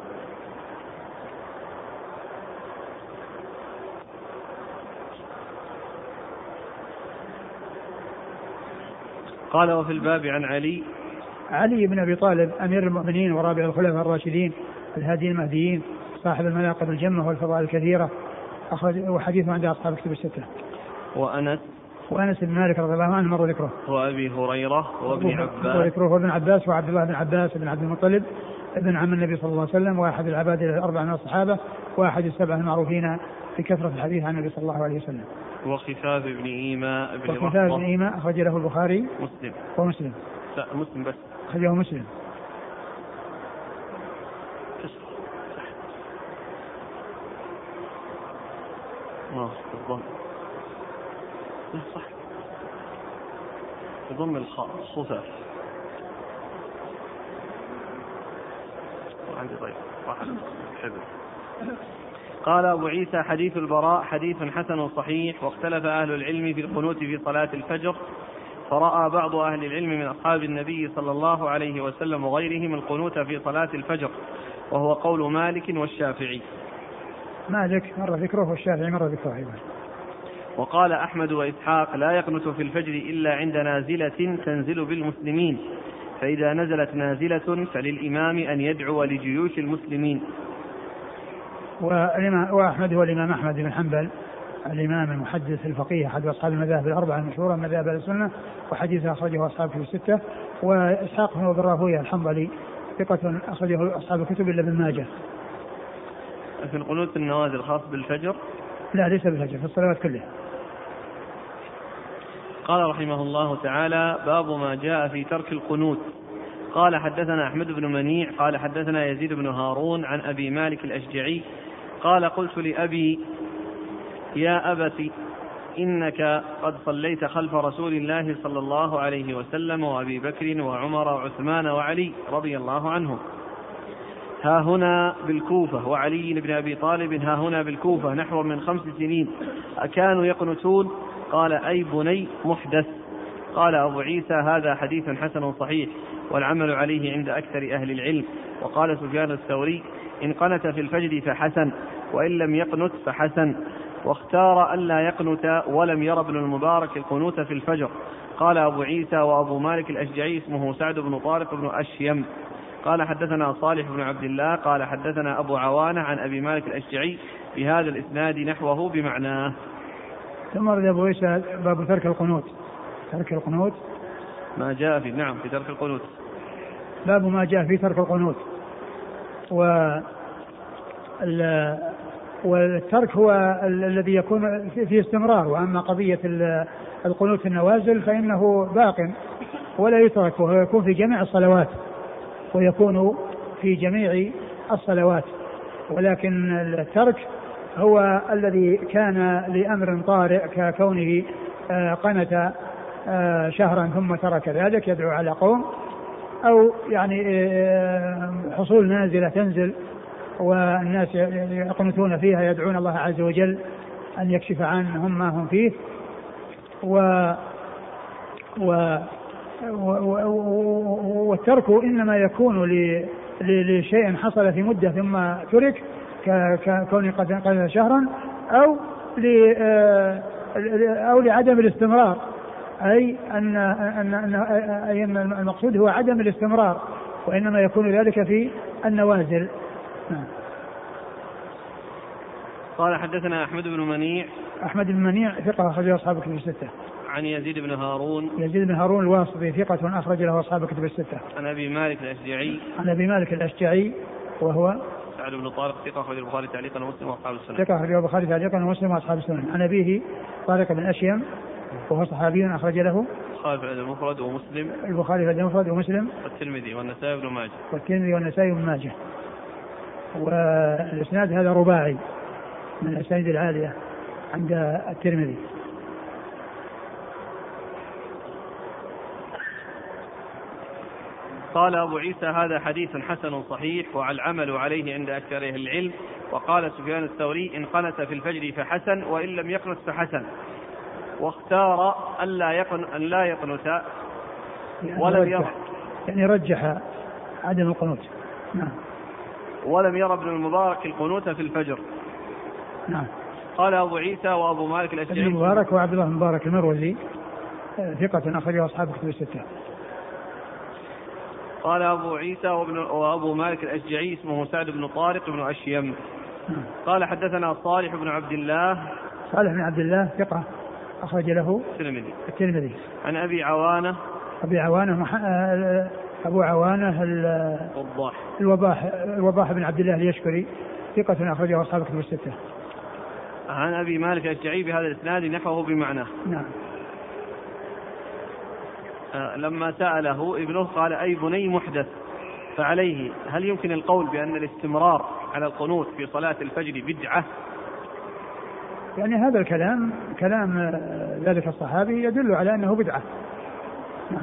S1: قال وفي الباب عن
S2: علي بن أبي طالب أمير المؤمنين ورابع الخلفاء الراشدين الهادي المهديين صاحب المناقب الجمة والفضائل الكثيرة، أخرج وحديثه عند أصحاب الكتب الستة. وأنس بن مالك رضي الله عنه مر ذكره.
S1: وأبي هريرة
S2: وابن عباس وعبد الله بن عباس بن عبد المطلب ابن عم النبي صلى الله عليه وسلم، وأحد العباد الأربعة من الصحابة، وأحد السبعة المعروفين في كثرة الحديث عن النبي صلى الله عليه وسلم.
S1: وخفاف بن إيماء
S2: أخرج له البخاري ومسلم.
S1: لا مسلم بس.
S2: أخرجه مسلم.
S1: صح يضم الخاء خفاف. عندي طيب واحد حبل. قال أبو عيسى حديث البراء حديث حسن صحيح، واختلف أهل العلم في القنوت في صلاة الفجر، فرأى بعض أهل العلم من أصحاب النبي صلى الله عليه وسلم وغيرهم القنوت في صلاة الفجر، وهو قول مالك والشافعي.
S2: مالك مر ذكره والشافعي مر ذكره.
S1: وقال أحمد وإسحاق لا يقنت في الفجر إلا عند نازلة تنزل بالمسلمين، فإذا نزلت نازلة فللإمام أن يدعو لجيوش المسلمين.
S2: وأحمد هو الإمام أحمد بن حنبل الإمام المحدث الفقيه أحد أصحاب المذاهب الأربعة المشهورة مذاهب السنة، وحديثه أخرجه أصحاب الكتب الستة. وإسحاق بن راهويه الحنظلي ثقة أخرجه أصحاب الكتب إلا ابن ماجه.
S1: في القنوت النوازل خاص بالفجر؟
S2: لا ليس بالفجر، في الصلوات كلها.
S1: قال رحمه الله تعالى باب ما جاء في ترك القنوت. قال حدثنا أحمد بن منيع قال حدثنا يزيد بن هارون عن أبي مالك الأشجعي قال قلت لأبي يا أبت إنك قد صليت خلف رسول الله صلى الله عليه وسلم وأبي بكر وعمر وعثمان وعلي رضي الله عنهم ها هنا بالكوفة، وعلي بن أبي طالب ها هنا بالكوفة نحو من 5 سنين، أكانوا يقنتون؟ قال أي بني محدث. قال أبو عيسى هذا حديث حسن صحيح والعمل عليه عند أكثر أهل العلم. وقال سفيان الثوري إن قنت في الفجر فحسن، وإن لم يقنت فحسن، واختار ألا يقنت، ولم ير ابن المبارك القنوت في الفجر. قال أبو عيسى وأبو مالك الأشجعي اسمه سعد بن طارق بن أشيم. قال حدثنا صالح بن عبد الله قال حدثنا أبو عوانة عن أبي مالك الأشجعي بهذا الإسناد نحوه بمعناه.
S2: ثم رد أبو عيسى باب ترك القنوت. ترك القنوت
S1: ما جاء في نعم في ترك القنوت.
S2: باب ما جاء في ترك القنوت. والترك هو الذي يكون في استمرار، وأما قضية القنوت في النوازل فإنه باق ولا يترك، وهو يكون في جميع الصلوات، ويكون في جميع الصلوات. ولكن الترك هو الذي كان لأمر طارئ ككونه قنت شهرا ثم ترك ذلك يدعو على قوم، أو يعني حصول نازلة تنزل والناس يقنتون فيها يدعون الله عز وجل أن يكشف عنهم ما هم فيه. والترك إنما يكون لشيء حصل في مدة ثم ترك ككون قد شهرا، أو لعدم الاستمرار، أي أن المقصود هو عدم الاستمرار، وإنما يكون ذلك في النوازل.
S1: قال حدثنا أحمد بن منيع.
S2: أحمد بن منيع ثقة أخرج له أصحاب الكتب الستة.
S1: عن يزيد بن هارون.
S2: يزيد بن هارون الواسطي ثقة أخرج له أصحاب الكتب الستة.
S1: عن أبي مالك الأشجعي.
S2: عن أبي مالك الأشجعي وهو
S1: سعد بن طارق ثقة أخرج البخاري تعليقا ومسلم وأصحاب السنن.
S2: ثقة أخرج البخاري تعليقا ومسلم وأصحاب السنن. عن أبيه طارق بن أشيم وهو صحابي أخرج له
S1: البخاري في الأدب المفرد ومسلم.
S2: البخاري في الأدب المفرد ومسلم.
S1: والترمذي والنسائي بن ماجه.
S2: والترمذي والنسائي بن ماجه. والإسناد هذا رباعي من الأسانيد العالية عند الترمذي.
S1: قال أبو عيسى هذا حديث حسن صحيح والعمل عليه عند أكثر أهل العلم. وقال سفيان الثوري إن قنت في الفجر فحسن وإن لم يقنت فحسن، واختار أن لا يقنت ولم يرى،
S2: يعني رجح عدم القنوت. نعم.
S1: ولم يرى ابن المبارك القنوت في الفجر.
S2: نعم.
S1: قال أبو عيسى وأبو مالك الأشجعي.
S2: ابن المبارك وعبد الله المبارك المروزي ثقة أخرجه أصحاب الكتب الستة.
S1: قال أبو عيسى وأبو مالك الأشجعي اسمه سعد بن طارق بن أشيم. قال حدثنا صالح بن عبد الله.
S2: صالح بن عبد الله ثقة أخرج له الترمذي. عن
S1: أبي عوانة.
S2: أبو عوانة الوضاح بن عبد الله اليشكري ثقة أخرجه أصحاب الكتب الستة.
S1: عن أبي مالك الأشجعي بهذا الإسناد نحوه بمعناه.
S2: نعم.
S1: لما سأله ابنه قال أي بني محدث، فعليه هل يمكن القول بأن الاستمرار على القنوت في صلاة الفجر بدعة؟
S2: يعني هذا الكلام كلام ذلك الصحابي يدل على أنه بدعة. نعم.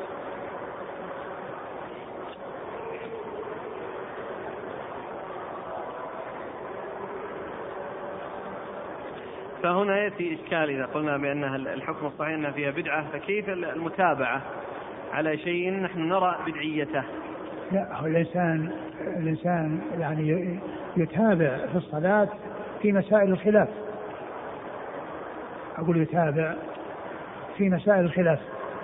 S1: فهنا يأتي إشكال إذا قلنا بأنها الحكم الصحيح أنها فيها بدعة، فكيف المتابعة على شيء نحن نرى بدعيته؟
S2: لا، هو الإنسان يعني يتابع في الصلاة في مسائل الخلاف. أقول يتابع في مسائل الخلاف،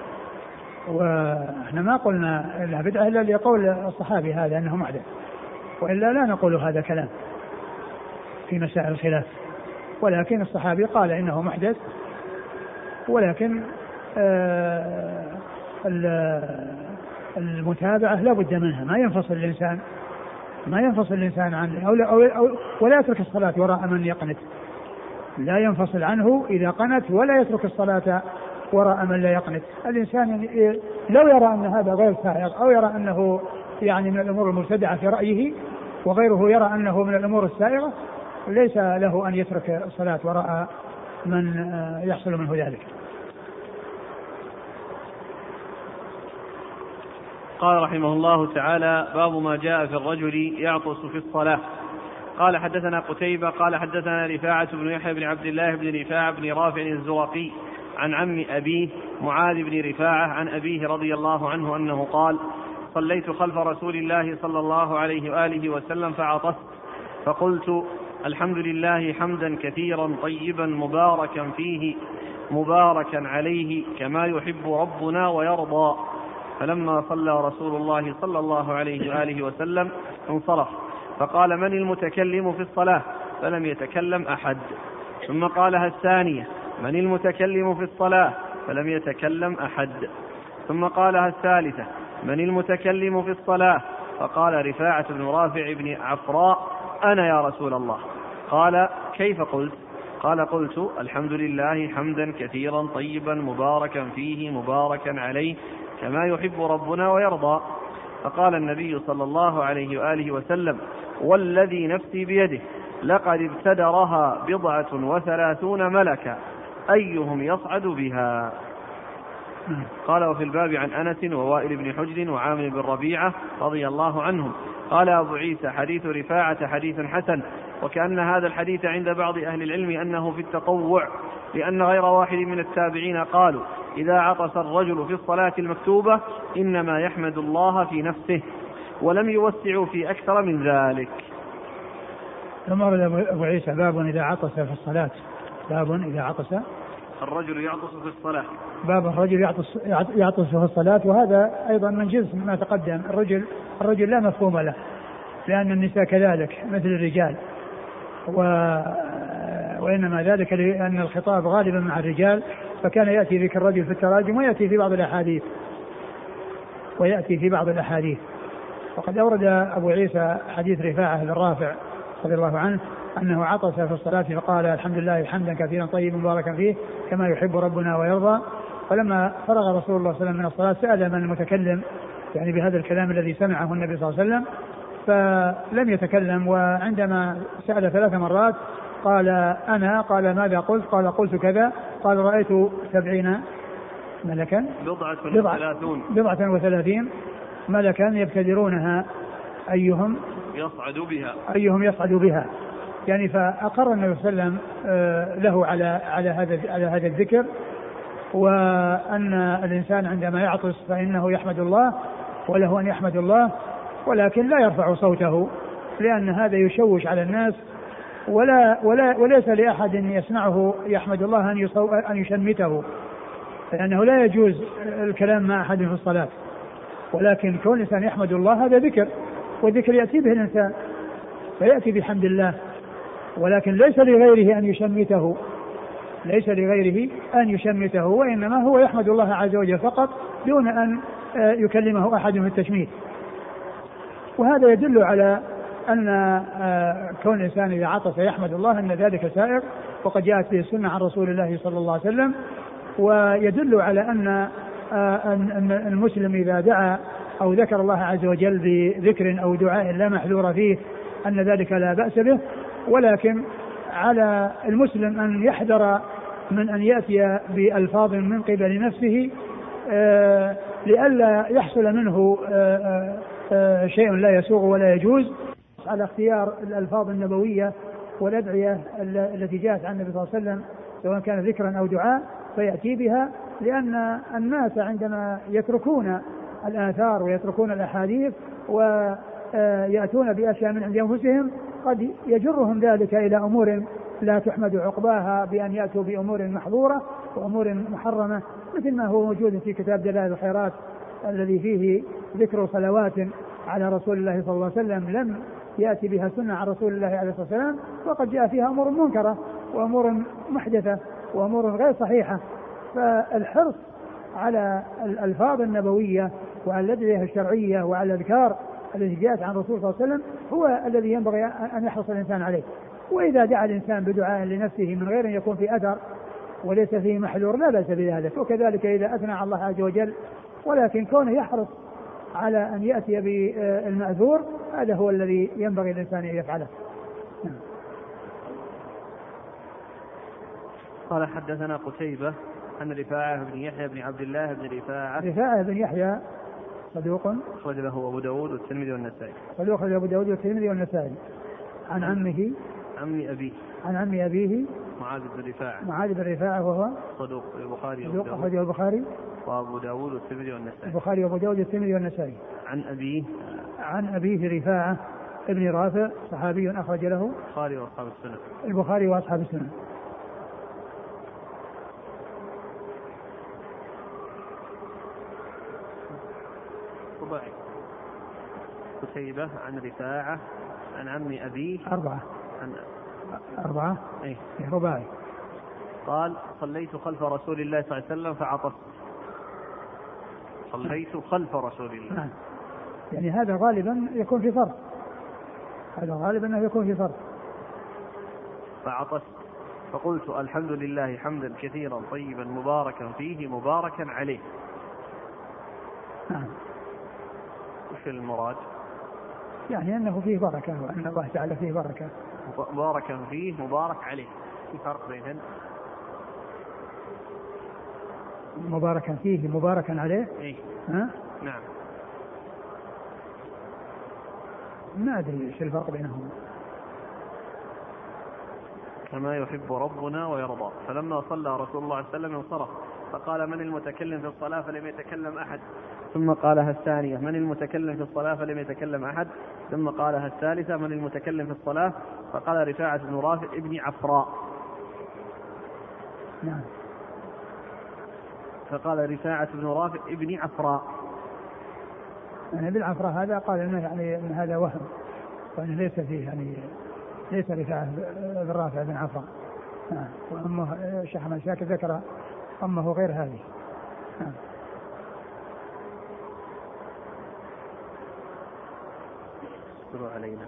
S2: وإحنا ما قلنا إنها بدعة إلا لقول الصحابي هذا أنه محدث، وإلا لا نقول هذا كلام في مسائل الخلاف. ولكن الصحابي قال إنه محدث، ولكن المتابعة لا بد منها، ما ينفصل الإنسان عنه ولا يترك الصلاة وراء من يقنت، لا ينفصل عنه إذا قنت، ولا يترك الصلاة وراء من لا يقنت. الإنسان لو يرى أن هذا غير سائغ، أو يرى أنه يعني من الأمور المبتدعة في رأيه، وغيره يرى أنه من الأمور السائغة، ليس له أن يترك الصلاة وراء من يحصل منه ذلك.
S1: قال رحمه الله تعالى باب ما جاء في الرجل يعطس في الصلاة. قال حدثنا قتيبة قال حدثنا رفاعة بن يحيى بن عبد الله بن رفاعة بن رافع الزرقي عن عم أبيه معاذ بن رفاعة عن أبيه رضي الله عنه أنه قال صليت خلف رسول الله صلى الله عليه وآله وسلم فعطست، فقلت الحمد لله حمدا كثيرا طيبا مباركا فيه مباركا عليه كما يحب ربنا ويرضى. فلما صلى رسول الله صلى الله عليه وآله وسلم انصرف، فقال: من المتكلم في الصلاة؟ فلم يتكلم أحد. ثم قالها الثانية: من المتكلم في الصلاة؟ فلم يتكلم أحد. ثم قالها الثالثة: من المتكلم في الصلاة؟ فقال رفاعة بن رافع بن عفراء: أنا يا رسول الله. قال: كيف قلت؟ قال: قلت: الحمد لله حمدا كثيرا طيبا مباركا فيه مباركا عليه كما يحب ربنا ويرضى. فقال النبي صلى الله عليه وآله وسلم: والذي نفسي بيده لقد ابتدرها 37 ملكا أيهم يصعد بها. قال: وفي الباب عن أنس ووائل بن حجر وعامر بن ربيعة رضي الله عنهم. قال أبو عيسى: حديث رفاعة حديث حسن، وكأن هذا الحديث عند بعض أهل العلم أنه في التطوع، لأن غير واحد من التابعين قالوا: إذا عطس الرجل في الصلاة المكتوبة إنما يحمد الله في نفسه، ولم يوسعوا في أكثر من ذلك.
S2: ثم ورد أبو عيسى: باب إذا عطس في الصلاة. باب إذا عطس
S1: الرجل يعطس في الصلاة.
S2: باب الرجل يعطس في الصلاة. وهذا أيضا من جنس ما تقدم. الرجل لا مفهوم له، لأن النساء كذلك مثل الرجال، وإنما ذلك لأن الخطاب غالبا مع الرجال، فكان يأتي ذكر الرجل في التراجم ويأتي في بعض الأحاديث. وقد أورد أبو عيسى حديث رفاعة بن رافع رضي الله عنه أنه عطس في الصلاة فقال: الحمد لله حمدا كثيرا طيبا مباركا فيه كما يحب ربنا ويرضى. فلما فرغ رسول الله صلى الله عليه وسلم من الصلاة سأل من المتكلم يعني بهذا الكلام الذي سمعه النبي صلى الله عليه وسلم، فلم يتكلم. وعندما سأل 3 مرات قال: أنا. قال: ماذا قلت؟ قال: قلت كذا. قال: رأيت 70 ملكا 37 ملكا يبتدرونها أيهم يصعد بها. يعني فأقر النبي صلى الله عليه وسلم له على هذا الذكر، وأن الإنسان عندما يعطس فإنه يحمد الله وله أن يحمد الله، ولكن لا يرفع صوته، لأن هذا يشوش على الناس، وليس لأحد يسمعه يحمد الله أن يشمته، لأنه لا يجوز الكلام مع أحد في الصلاة. ولكن كون الإنسان يحمد الله هذا ذكر، والذكر يأتي به الإنسان فيأتي بحمد الله، ولكن ليس لغيره أن يشمته، وإنما هو يحمد الله عز وجل فقط دون أن يكلمه أحد في التشميت. وهذا يدل على أن كون الإنسان إذا عطس يحمد الله أن ذلك سائر، وقد جاءت به السنة عن رسول الله صلى الله عليه وسلم. ويدل على أن المسلم إذا دعا أو ذكر الله عز وجل بذكر أو دعاء لا محذور فيه أن ذلك لا بأس به، ولكن على المسلم أن يحذر من أن يأتي بألفاظ من قبل نفسه لئلا يحصل منه شيء لا يسوغ ولا يجوز، على اختيار الألفاظ النبوية والأدعية التي جاءت عن النبي صلى الله عليه وسلم سواء كان ذكرا أو دعاء فيأتي بها، لأن الناس عندما يتركون الآثار ويتركون الأحاديث ويأتون بأشياء من عند أنفسهم قد يجرهم ذلك إلى أمور لا تحمد عقباها بأن يأتوا بأمور محظورة وأمور محرمة، مثل ما هو موجود في كتاب دلائل الخيرات الذي فيه ذكر صلوات على رسول الله صلى الله عليه وسلم لم يأتي بها سنة عن رسول الله عليه الصلاة والسلام، وقد جاء فيها أمور منكرة وأمور محدثة وأمور غير صحيحة. فالحرص على الألفاظ النبوية وعلى الأدعية الشرعية وعلى الأذكار التي جاءت عن الرسول صلى الله عليه وسلم هو الذي ينبغي أن يحرص الإنسان عليه. وإذا دعا الإنسان بدعاء لنفسه من غير أن يكون في أثر وليس فيه محذور لا بأس بذلك، وكذلك إذا أثنى على الله عز وجل، ولكن كونه يحرص على أن يأتي بالمأثور هذا هو الذي ينبغي الإنسان أن يفعله.
S1: قال: حدثنا قتيبة عن رفاعة بن يحيى بن عبد الله بن
S2: رفاعة بن يحيى صدوق
S1: أخرج له أبو داود والترمذي والنسائي.
S2: صدوق أخرج أبو داود والترمذي والنسائي. عن عمه عن عم أبيه معاذ بن رفاعة وهو
S1: صدوق
S2: أخرجه البخاري
S1: وأبو داود والترمذي والنسائي.
S2: البخاري وأبو داود والترمذي والنسائي. عن أبيه رفاعة ابن رافع صحابي أخرج له البخاري وأصحاب السنن.
S1: رباعي. قتيبة عن رفاعة عن عم أبيه
S2: 4
S1: عن
S2: 4
S1: إيه
S2: رباعي.
S1: قال صليت خلف رسول الله صلى الله عليه وسلم فعطست. صليت خلف رسول الله.
S2: نعم. يعني هذا غالبا يكون في فرض، هذا غالبا أنه يكون في فرض.
S1: فعطست فقلت الحمد لله حمدا كثيرا طيبا مباركا فيه مباركا عليه.
S2: نعم.
S1: وش المراد؟
S2: يعني أنه فيه بركة وأن الله تعالى فيه بركة.
S1: مباركا فيه مبارك عليه، في فرق بينهن؟
S2: مباركا فيه مباركا عليه.
S1: إيه؟
S2: ها؟
S1: نعم.
S2: ما أدري إيش الفرق بينهم.
S1: كما يحب ربنا ويرضى. فلما صلى رسول الله صلى الله عليه وسلم انصرف فقال من المتكلم في الصلاة فلم يتكلم أحد، ثم قالها الثانية من المتكلم في الصلاة فلم يتكلم أحد، ثم قالها الثالثة من المتكلم في الصلاة، فقال رفاعة بن رافع ابن عفراء.
S2: نعم.
S1: فقال رفاعة بن رافع ابن عفراء.
S2: يعني بالعفراء هذا قال إنه يعني أن هذا وهم، وأنه ليس فيه يعني ليس رفاعة بن رافع بن عفراء. وأمه شيخ أحمد شاكر ذكر أمه غير هذه.
S1: علينا.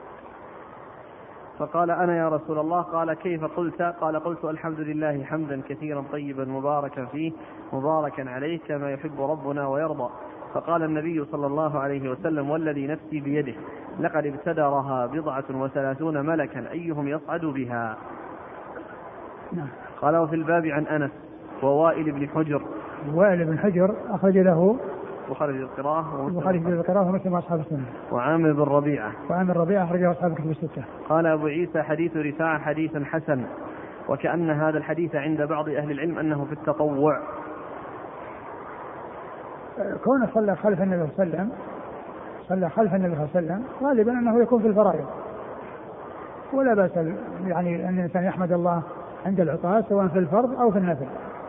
S1: فقال أنا يا رسول الله. قال كيف قلت؟ قال قلت الحمد لله حمدا كثيرا طيبا مباركا فيه مباركا عليه كما يحب ربنا ويرضى. فقال النبي صلى الله عليه وسلم والذي نفسي بيده لقد ابتدرها 37 ملكا أيهم يصعد بها. قال وفي الباب عن أنس ووائل بن حجر.
S2: وائل بن حجر أخرج له
S1: بخاري القراءة
S2: ومسلم وأصحاب السنة.
S1: وعامر بن ربيعة.
S2: وعامر ربيعة أخرجه أصحاب الكتب الستة.
S1: قال أبو عيسى حديث رفاعة حديث حسن، وكأن هذا الحديث عند بعض أهل العلم أنه في التطوع.
S2: كونه صلى خلف النبي صلى الله عليه وسلم، صلى خلف النبي صلى الله عليه وسلم غالبا أنه يكون في الفرائض، ولا بأس يعني أن الإنسان يحمد الله عند العطاء سواء في الفرض أو في النفل.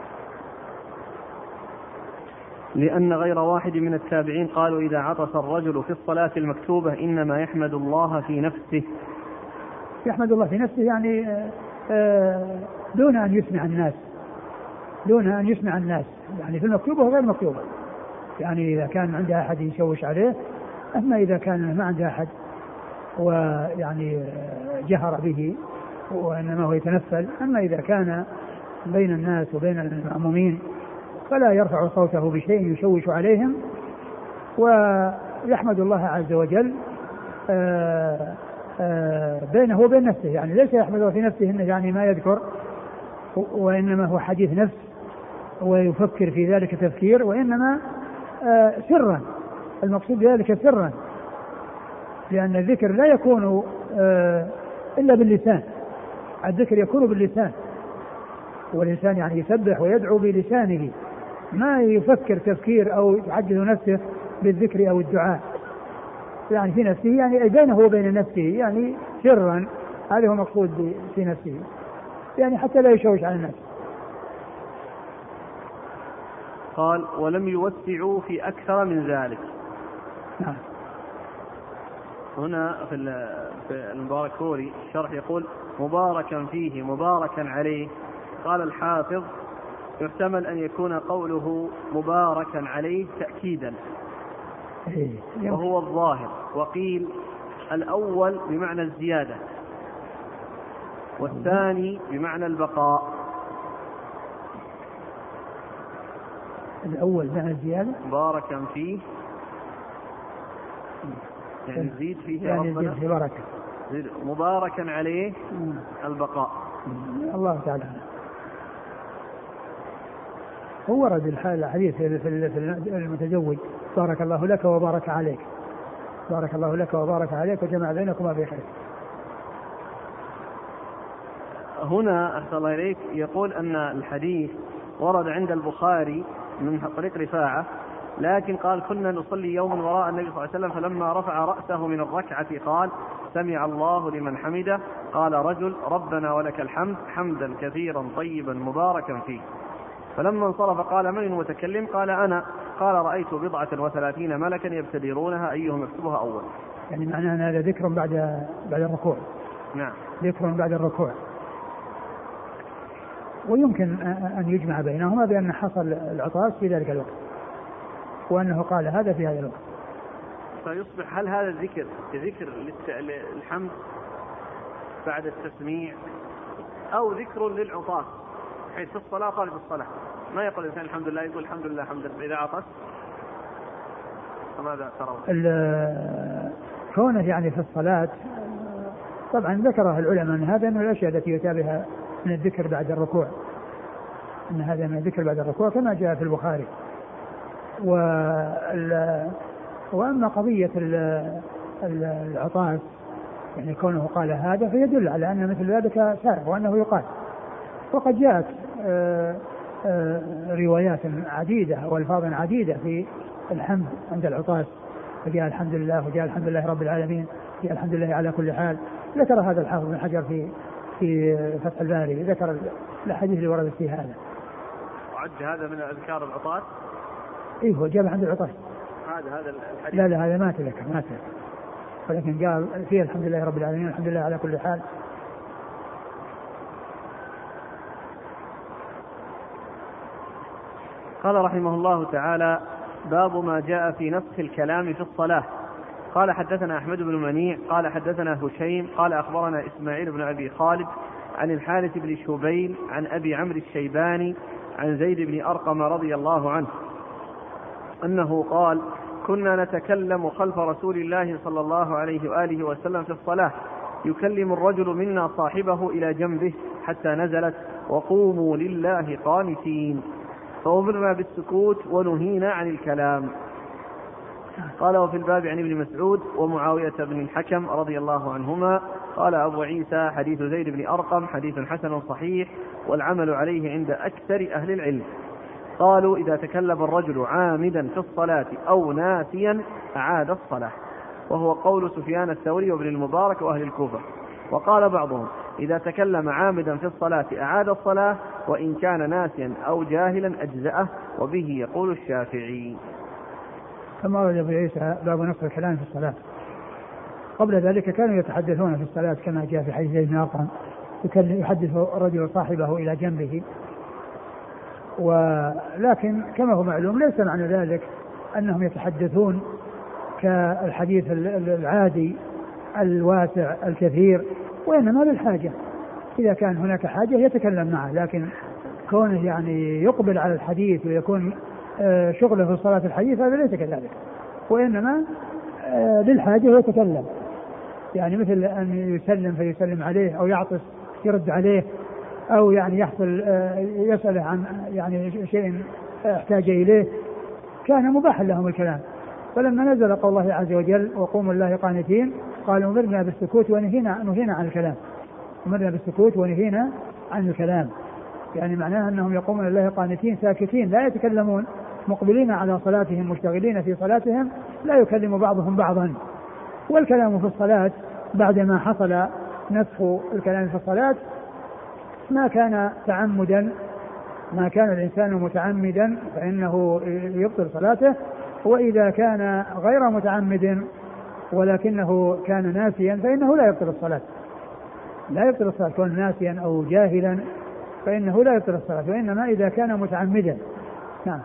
S1: لأن غير واحد من التابعين قالوا إذا عطس الرجل في الصلاة المكتوبة إنما يحمد الله في نفسه.
S2: يحمد الله في نفسه يعني دون أن يسمع الناس، دون أن يسمع الناس، يعني في المكتوبة وغير المكتوبة. يعني إذا كان عندها أحد يشوش عليه، أما إذا كان ما عندها أحد ويعني جهر به وإنما هو يتنفل، أما إذا كان بين الناس وبين المأمومين فلا يرفع صوته بشيء يشوش عليهم، ويحمد الله عز وجل بينه وبين نفسه. يعني ليس يحمد في نفسه إنه يعني ما يذكر، وإنما هو حديث نفس ويفكر في ذلك تفكير، وإنما سرا، المقصود بذلك سرا، لأن الذكر لا يكون إلا باللسان، الذكر يكون باللسان، والإنسان يعني يسبح ويدعو بلسانه، ما يفكر تفكير أو يحدث نفسه بالذكر أو الدعاء، يعني في نفسه، يعني بينه وبين نفسه، يعني سرا، هذا هو مقصود في نفسه، يعني حتى لا يشوش على الناس.
S1: قال ولم يوسعوا في أكثر من ذلك.
S2: نعم.
S1: هنا في المباركوري الشرح يقول مباركا فيه مباركا عليه. قال الحافظ يحتمل أن يكون قوله مباركا عليه تأكيدا وهو الظاهر، وقيل الأول بمعنى الزيادة والثاني بمعنى البقاء.
S2: الأول بمعنى الزيادة
S1: مباركا فيه يعني زيد فيه
S2: يعني
S1: ربنا
S2: زيد في بركة،
S1: مباركا عليه البقاء.
S2: الله تعالى. هو ورد الحديث في المتزوج بارك الله لك وبارك عليك، بارك الله لك وبارك عليك وجمع بينكما بخير.
S1: هنا أحسن الله إليك يقول أن الحديث ورد عند البخاري من طريق رفاعة، لكن قال كنا نصلي يوما وراء النبي صلى الله عليه وسلم فلما رفع رأسه من الركعة قال سمع الله لمن حمده، قال رجل ربنا ولك الحمد حمدا كثيرا طيبا مباركا فيه. فلما انصرف قال من المتكلم؟ قال أنا. قال رأيت 37 ملكا يبتدرونها أيهم يكتبها أول.
S2: يعني معناه أن هذا ذكر بعد الركوع.
S1: نعم.
S2: ذكر بعد الركوع. ويمكن أن يجمع بينهما بأن حصل العطاس في ذلك الوقت وأنه قال هذا في هذا الوقت.
S1: فيصبح هل هذا الذكر ذكر للحمد بعد التسميع أو ذكر للعطاس، حيث في الصلاة قال في الصلاة ما يقول الإنسان الحمد لله، يقول الحمد لله حمدا إذا عطس؟ فماذا ترون؟
S2: كونه يعني في الصلاة طبعا ذكره العلماء أن هذا من الأشياء التي يتابعها من الذكر بعد الركوع، أن هذا من الذكر بعد الركوع كما جاء في البخاري. وأما قضية العطاس يعني كونه قال هذا فيدل على أن مثل ذلك سائغ وأنه يقال. وقد جاءت روايات عديدة والفاظ عديدة في الحمد عند العطاس، فجاء الحمد لله وجاء الحمد لله رب العالمين، جاء الحمد لله على كل حال. ذكر هذا الحافظ بن حجر في فتح الباري، ذكر الحديث اللي وردت في هذا.
S1: وعد هذا من أذكار العطاس؟
S2: إيه هو جاب عند العطاس
S1: هذا الحديث.
S2: لا هذا ما تذكر ولكن قال فيه الحمد لله رب العالمين الحمد لله على كل حال.
S1: قال رحمه الله تعالى: باب ما جاء في نسخ الكلام في الصلاة. قال حدثنا أحمد بن منيع قال حدثنا هشيم قال أخبرنا إسماعيل بن أبي خالد عن الحارث بن شبيل عن أبي عمرو الشيباني عن زيد بن أرقم رضي الله عنه أنه قال: كنا نتكلم خلف رسول الله صلى الله عليه وآله وسلم في الصلاة، يكلم الرجل منا صاحبه إلى جنبه حتى نزلت: وقوموا لله قانتين، فأمرنا بالسكوت ونهينا عن الكلام. قال: وفي الباب عن ابن مسعود ومعاوية بن الحكم رضي الله عنهما. قال أبو عيسى: حديث زيد بن أرقم حديث حسن صحيح والعمل عليه عند أكثر أهل العلم. قالوا: إذا تكلم الرجل عامدا في الصلاة أو ناسيا أعاد الصلاة، وهو قول سفيان الثوري وابن المبارك وأهل الكوفة. وقال بعضهم: إذا تكلم عامدا في الصلاة أعاد الصلاة، وإن كان ناسيا أو جاهلا أجزأه، وبه يقول الشافعي.
S2: كما ورد أبو عيسى باب نسخ الكلام في الصلاة. قبل ذلك كانوا يتحدثون في الصلاة كما جاء في حديث زيد بن أرقم، يحدث الرجل صاحبه إلى جنبه. ولكن كما هو معلوم ليس معنى ذلك أنهم يتحدثون كالحديث العادي الواسع الكثير، وإنما للحاجة، إذا كان هناك حاجة يتكلم معه. لكن كونه يعني يقبل على الحديث ويكون شغله في الصلاة الحديث هذا ليس كذلك، وإنما للحاجة يتكلم، يعني مثل أن يسلم فيسلم عليه أو يعطس يرد عليه، أو يعني يحصل يسأله عن يعني شيء احتاج إليه، كان مباحا لهم الكلام. فلما نزل قول الله عز وجل: وقوموا لله قانتين، قالوا: أمرنا بالسكوت ونهينا عن الكلام. أمرنا بالسكوت ونهينا عن الكلام، يعني معناها أنهم يقومون لله قانتين ساكتين لا يتكلمون، مقبلين على صلاتهم مشتغلين في صلاتهم، لا يكلم بعضهم بعضا. والكلام في الصلاة بعدما حصل نسخ الكلام في الصلاة ما كان تعمدا، ما كان الإنسان متعمدا فإنه يبطل صلاته، وإذا كان غير متعمد ولكنه كان ناسيا فإنه لا يبطل الصلاة، لا يبطل الصلاة. كون ناسيا أو جاهلا فإنه لا يبطل الصلاة، وإنما إذا كان متعمدا. نعم.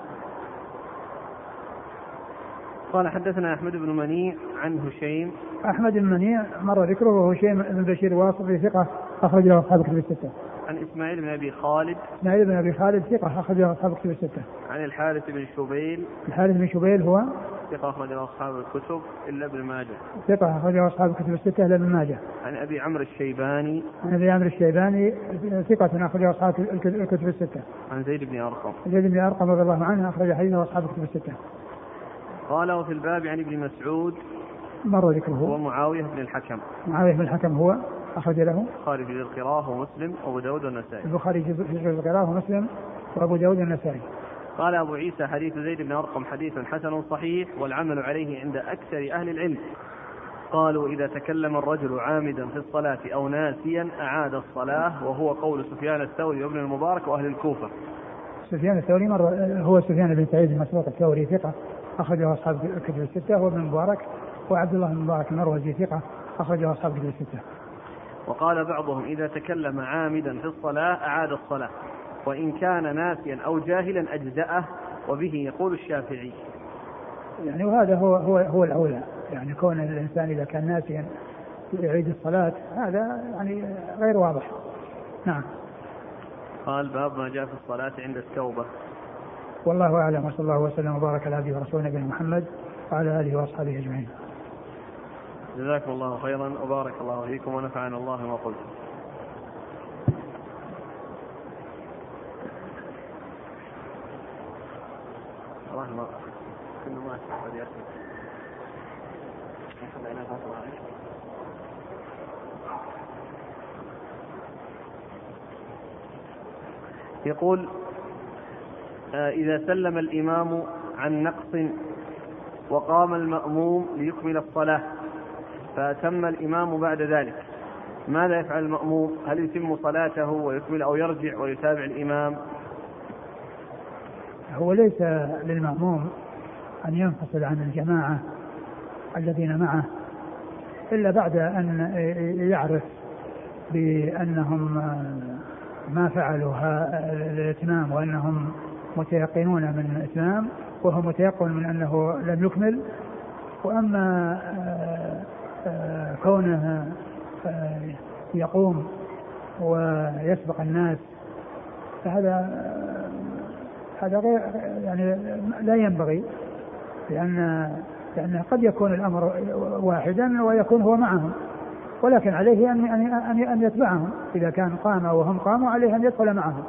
S1: قال: حدثنا أحمد بن منيع عن هشيم.
S2: أحمد بن منيع مر ذكره، وهشيم بن بشير واصف ثقة أخرج له أصحاب كتب الستة.
S1: عن إسماعيل بن أبي خالد.
S2: إسماعيل بن أبي خالد ثقة أخرج له أصحاب كتب الستة.
S1: عن الحارث بن شبيل.
S2: الحارث بن شبيل هو
S1: ثقة أخرج له أصحاب الكتب إلا ابن ماجه.
S2: ثقة أخرج له أصحاب كتب الستة إلا ابن ماجه.
S1: عن أبي عمرو الشيباني.
S2: عن أبي عمرو الشيباني ثقة أخرج له أصحاب الكتب الستة.
S1: عن زيد بن أرقم.
S2: زيد بن أرقم رضي الله عنه أخرج حديثه أصحاب الكتب الستة.
S1: قال: وفي الباب عن ابن مسعود
S2: مر ذكره.
S1: ومعاوية بن الحكم.
S2: معاوية بن الحكم هو أخرج له
S1: البخاري في القراءة ومسلم وأبو داود والنسائي.
S2: البخاري في القراءة ومسلم وأبو داود والنسائي.
S1: قال أبو عيسى: حديث زيد بن أرقم حديث حسن صحيح والعمل عليه عند أكثر أهل العلم. قالوا: إذا تكلم الرجل عامدا في الصلاة أو ناسيا أعاد الصلاة، وهو قول سفيان الثوري وابن المبارك وأهل الكوفة.
S2: سفيان الثوري هو سفيان بن سعيد المسروق الثوري ثقة أخرجه أصحاب كتب الستة، وابن مبارك وعبد الله بن مبارك المروزي ثقة أخرجه أصحاب كتب الستة.
S1: وقال بعضهم إذا تكلم عامدا في الصلاة أعاد الصلاة، وإن كان ناسيا أو جاهلا أجزأه، وبه يقول الشافعي.
S2: يعني وهذا هو الأولى، يعني كون الإنسان إذا كان ناسيا يعيد الصلاة هذا يعني غير واضح. نعم.
S1: قال باب ما جاء في الصلاة عند التوبة.
S2: والله أعلم، وصلى الله وسلم وبارك على عبده ورسوله نبينا محمد وعلى آله وأصحابه أجمعين.
S1: جزاكم الله خيرا وبارك الله فيكم ونفعنا الله ما قلت. يقول إذا سلم الإمام عن نقص وقام المأموم ليكمل الصلاة فأتم الإمام بعد ذلك، ماذا يفعل المأموم؟ هل يتم صلاته ويكمل أو يرجع ويتابع الإمام؟
S2: هو ليس للمأموم أن ينفصل عن الجماعة الذين معه إلا بعد أن يعرف بأنهم ما فعلوا الإتمام وأنهم متيقنون من الإتمام وهو متيقن من أنه لم يكمل. وأما كونه يقوم ويسبق الناس هذا غير يعني لا ينبغي، لأن قد يكون الأمر واحدا ويكون هو معهم، ولكن عليه أن يتبعهم. إذا كان قام وهم قاموا عليه أن يدخل معهم.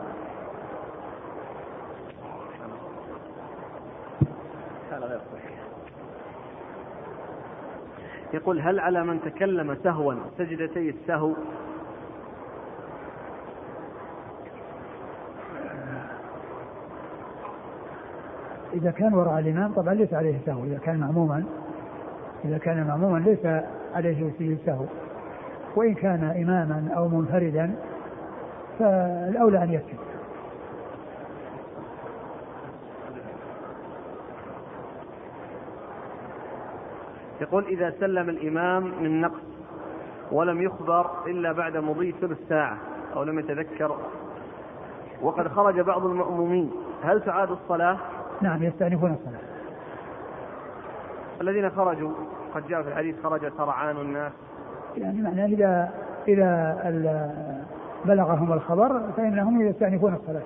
S1: يقول هل على من تكلم سهوا سجدتي السهو؟
S2: إذا كان وراء الإمام طبعا ليس عليه سهو. إذا كان مأموما ليس عليه سجود سهو، وإن كان إماما أو منفردا فالأولى أن يسجد.
S1: يقول إذا سلم الإمام من نقص ولم يخبر إلا بعد مضي ثلث ساعة أو لم يتذكر وقد خرج بعض المأمومين، هل تعاد الصلاة؟
S2: نعم، يستأنفون الصلاة.
S1: الذين خرجوا قد جاء في الحديث خرج سرعان الناس،
S2: يعني معناه إذا بلغهم الخبر فإنهم يستأنفون الصلاة.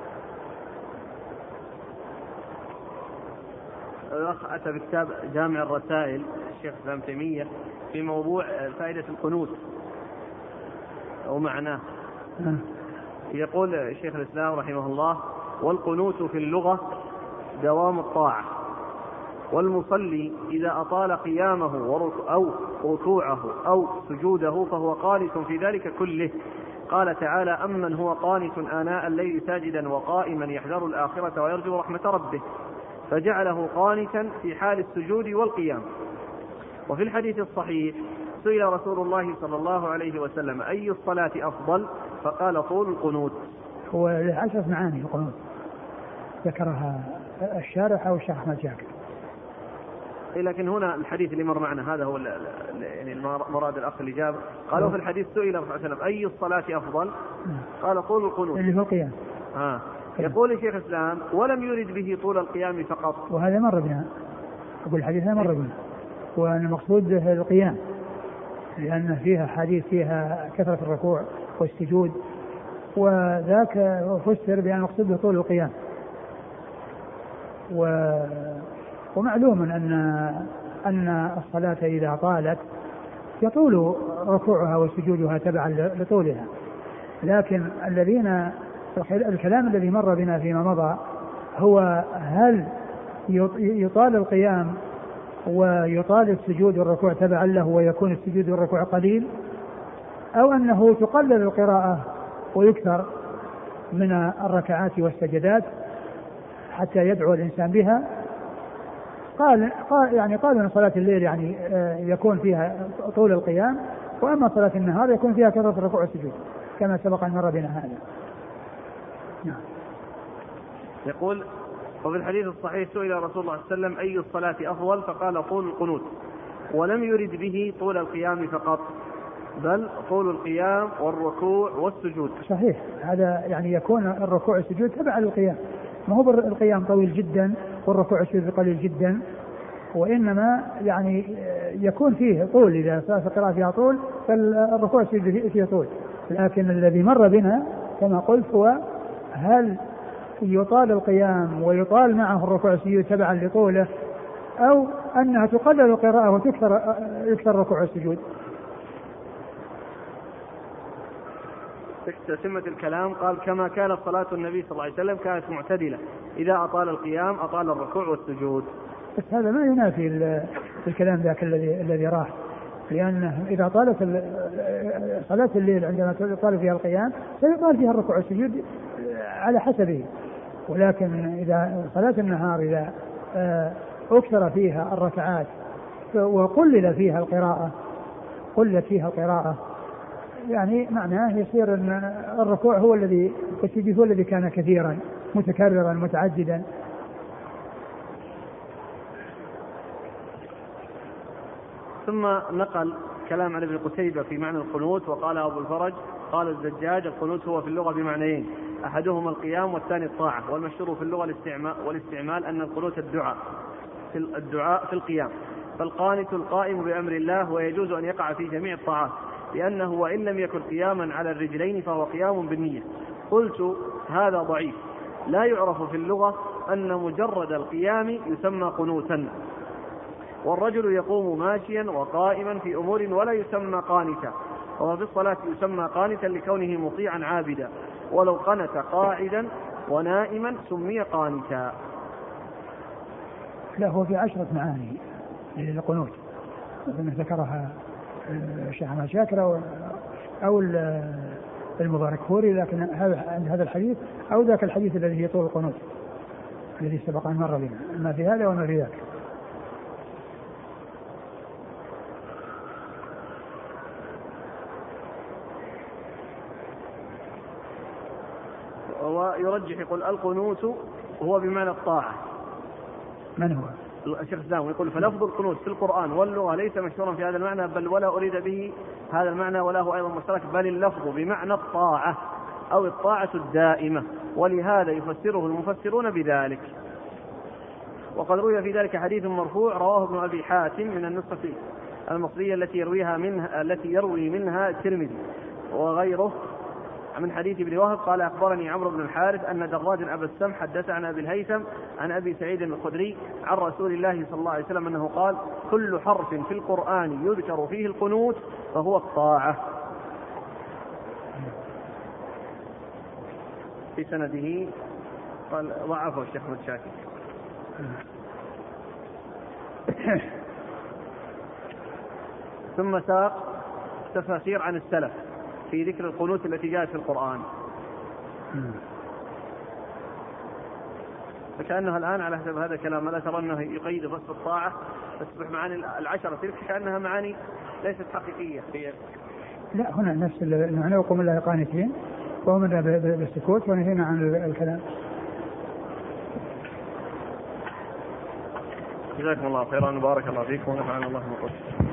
S1: الأخ أتى بكتاب جامع الرسائل الشيخ الإسلام تيمية في موضوع فائدة القنوت ومعناه. يقول الشيخ الإسلام رحمه الله: والقنوت في اللغة دوام الطاعة، والمصلي إذا أطال قيامه أو ركوعه أو سجوده فهو قانت في ذلك كله. قال تعالى: أمن هو قانت آناء الليل ساجدا وقائما يحذر الآخرة ويرجو رحمة ربه، فجعله قانتا في حال السجود والقيام. وفي الحديث الصحيح سئل رسول الله صلى الله عليه وسلم: أي الصلاة أفضل؟ فقال: طول القنوت.
S2: هو 10 معاني القنوت ذكرها الشارح أو الشيخ أحمد شاكر،
S1: لكن هنا الحديث اللي مر معنا هذا هو يعني مراد الأخ اللي جاب. قالوا في الحديث سئل صلى الله عليه وسلم: أي الصلاة أفضل؟ قال: طول القنوت
S2: اللي هو القيام.
S1: يقول الشيخ الإسلام: ولم يرد به طول القيام فقط.
S2: وهذا مر بنا، أقول الحديث مر بنا، والمقصود به القيام، لأن فيها حديث فيها كثرة الركوع والسجود، وذاك فسر بأن المقصود به طول القيام. ومعلوم أن الصلاة إذا طالت يطول ركوعها وسجودها تبعا لطولها، لكن الكلام الذي مر بنا فيما مضى هو هل يطال القيام ويطال السجود والركوع تبعا له ويكون السجود والركوع قليل، أو أنه تقلل القراءة ويكثر من الركعات والسجدات حتى يدعو الإنسان بها. قالوا أن صلاة الليل يعني يكون فيها طول القيام، وأما صلاة النهار يكون فيها كثرة الركوع والسجود كما سبق أن مر بنا هذا. نعم.
S1: يقول: وفي الحديث الصحيح سئل رسول الله صلى الله عليه وسلم أي الصلاة أفضل؟ فقال: طول القنوت، ولم يرد به طول القيام فقط، بل طول القيام والركوع والسجود.
S2: صحيح، هذا يعني يكون الركوع والسجود تبع للقيام، ما هو القيام طويل جدا والركوع والسجود قليل جدا، وإنما يعني يكون فيه طول، إذا صارت القراءة فيها طول فالركوع والسجود فيه طول. لكن الذي مر بنا كما قلت هو هل يطال القيام ويطال معه الركوع والسجود تبعا لطوله، أو أنها تقلل القراءة وتكثر الركوع والسجود.
S1: تتمة الكلام قال: كما كانت صلاة النبي صلى الله عليه وسلم كانت معتدلة، إذا أطال القيام أطال الركوع والسجود.
S2: بس هذا ما ينافي الكلام ذاك الذي راح، لأنه إذا طالت صلاة الليل عندما تطال فيها القيام سيطال فيها الركوع والسجود على حسبه، ولكن إذا صلاة النهار إذا أكثر فيها الركعات وقلل فيها القراءة، قلت فيها القراءة، يعني معناه يصير أن الركوع هو الذي والسجود هو الذي كان كثيرا متكررا متعددا.
S1: ثم نقل كلام عن ابن قتيبة في معنى القنوت، وقال أبو الفرج قال الزجاج: القنوت هو في اللغة بمعنيين، أحدهما القيام والثاني الطاعة، والمشهور في اللغة والاستعمال أن القنوت الدعاء في القيام، فالقانت القائم بأمر الله، ويجوز أن يقع في جميع الطاعات، لأنه وإن لم يكن قياما على الرجلين فهو قيام بالنية. قلت: هذا ضعيف، لا يعرف في اللغة أن مجرد القيام يسمى قنوتا، والرجل يقوم ماشيا وقائما في أمور ولا يسمى قانتا، وفي الصلاة يسمى قانتا لكونه مطيعا عابدا، ولو قنت قاعدا ونائما سمي قانتا.
S2: لا، هو في 10 معاني للقنوت ذكرها الشيخ أحمد شاكر أو المبارك فوري، لكن هذا الحديث أو ذاك الحديث الذي هي طول القنوت الذي سبق أن مر بنا، ما في هذا وما في ذاك.
S1: ويرجح يقول: القنوت هو بمعنى الطاعة.
S2: من هو؟
S1: الشيخ الإسلام يقول: فلفظ القنوت في القرآن واللغة ليس مشهورا في هذا المعنى، بل ولا أريد به هذا المعنى ولا هو أيضا مشترك، بل اللفظ بمعنى الطاعة أو الطاعة الدائمة، ولهذا يفسره المفسرون بذلك. وقد روي في ذلك حديث مرفوع رواه ابن أبي حاتم من النسخة المصرية التي يروي منها الترمذي وغيره من حديث ابن وهب قال: أخبرني عمرو بن الحارث أن دراج أبا السمح حدث عن أبي الهيثم عن أبي سعيد الخدري عن رسول الله صلى الله عليه وسلم أنه قال: كل حرف في القرآن يذكر فيه القنوت فهو الطاعة. في سنده قال ضعفه الشيخ أحمد شاكر. ثم ساق تفاسير عن السلف في ذكر القنوت التي جاءت في القرآن، فكأنها الآن على حسب هذا الكلام لا ترى أنه يقيد فصل الطاعة تصبح معاني 10 تلك كأنها معاني ليست حقيقية.
S2: لا، هنا نفس المعنى: وقوم الله قانتين، وأمرنا بالسكوت ونهينا عن الكلام.
S1: جزاكم الله خيرا، بارك الله فيكم ونفعنا الله بكم.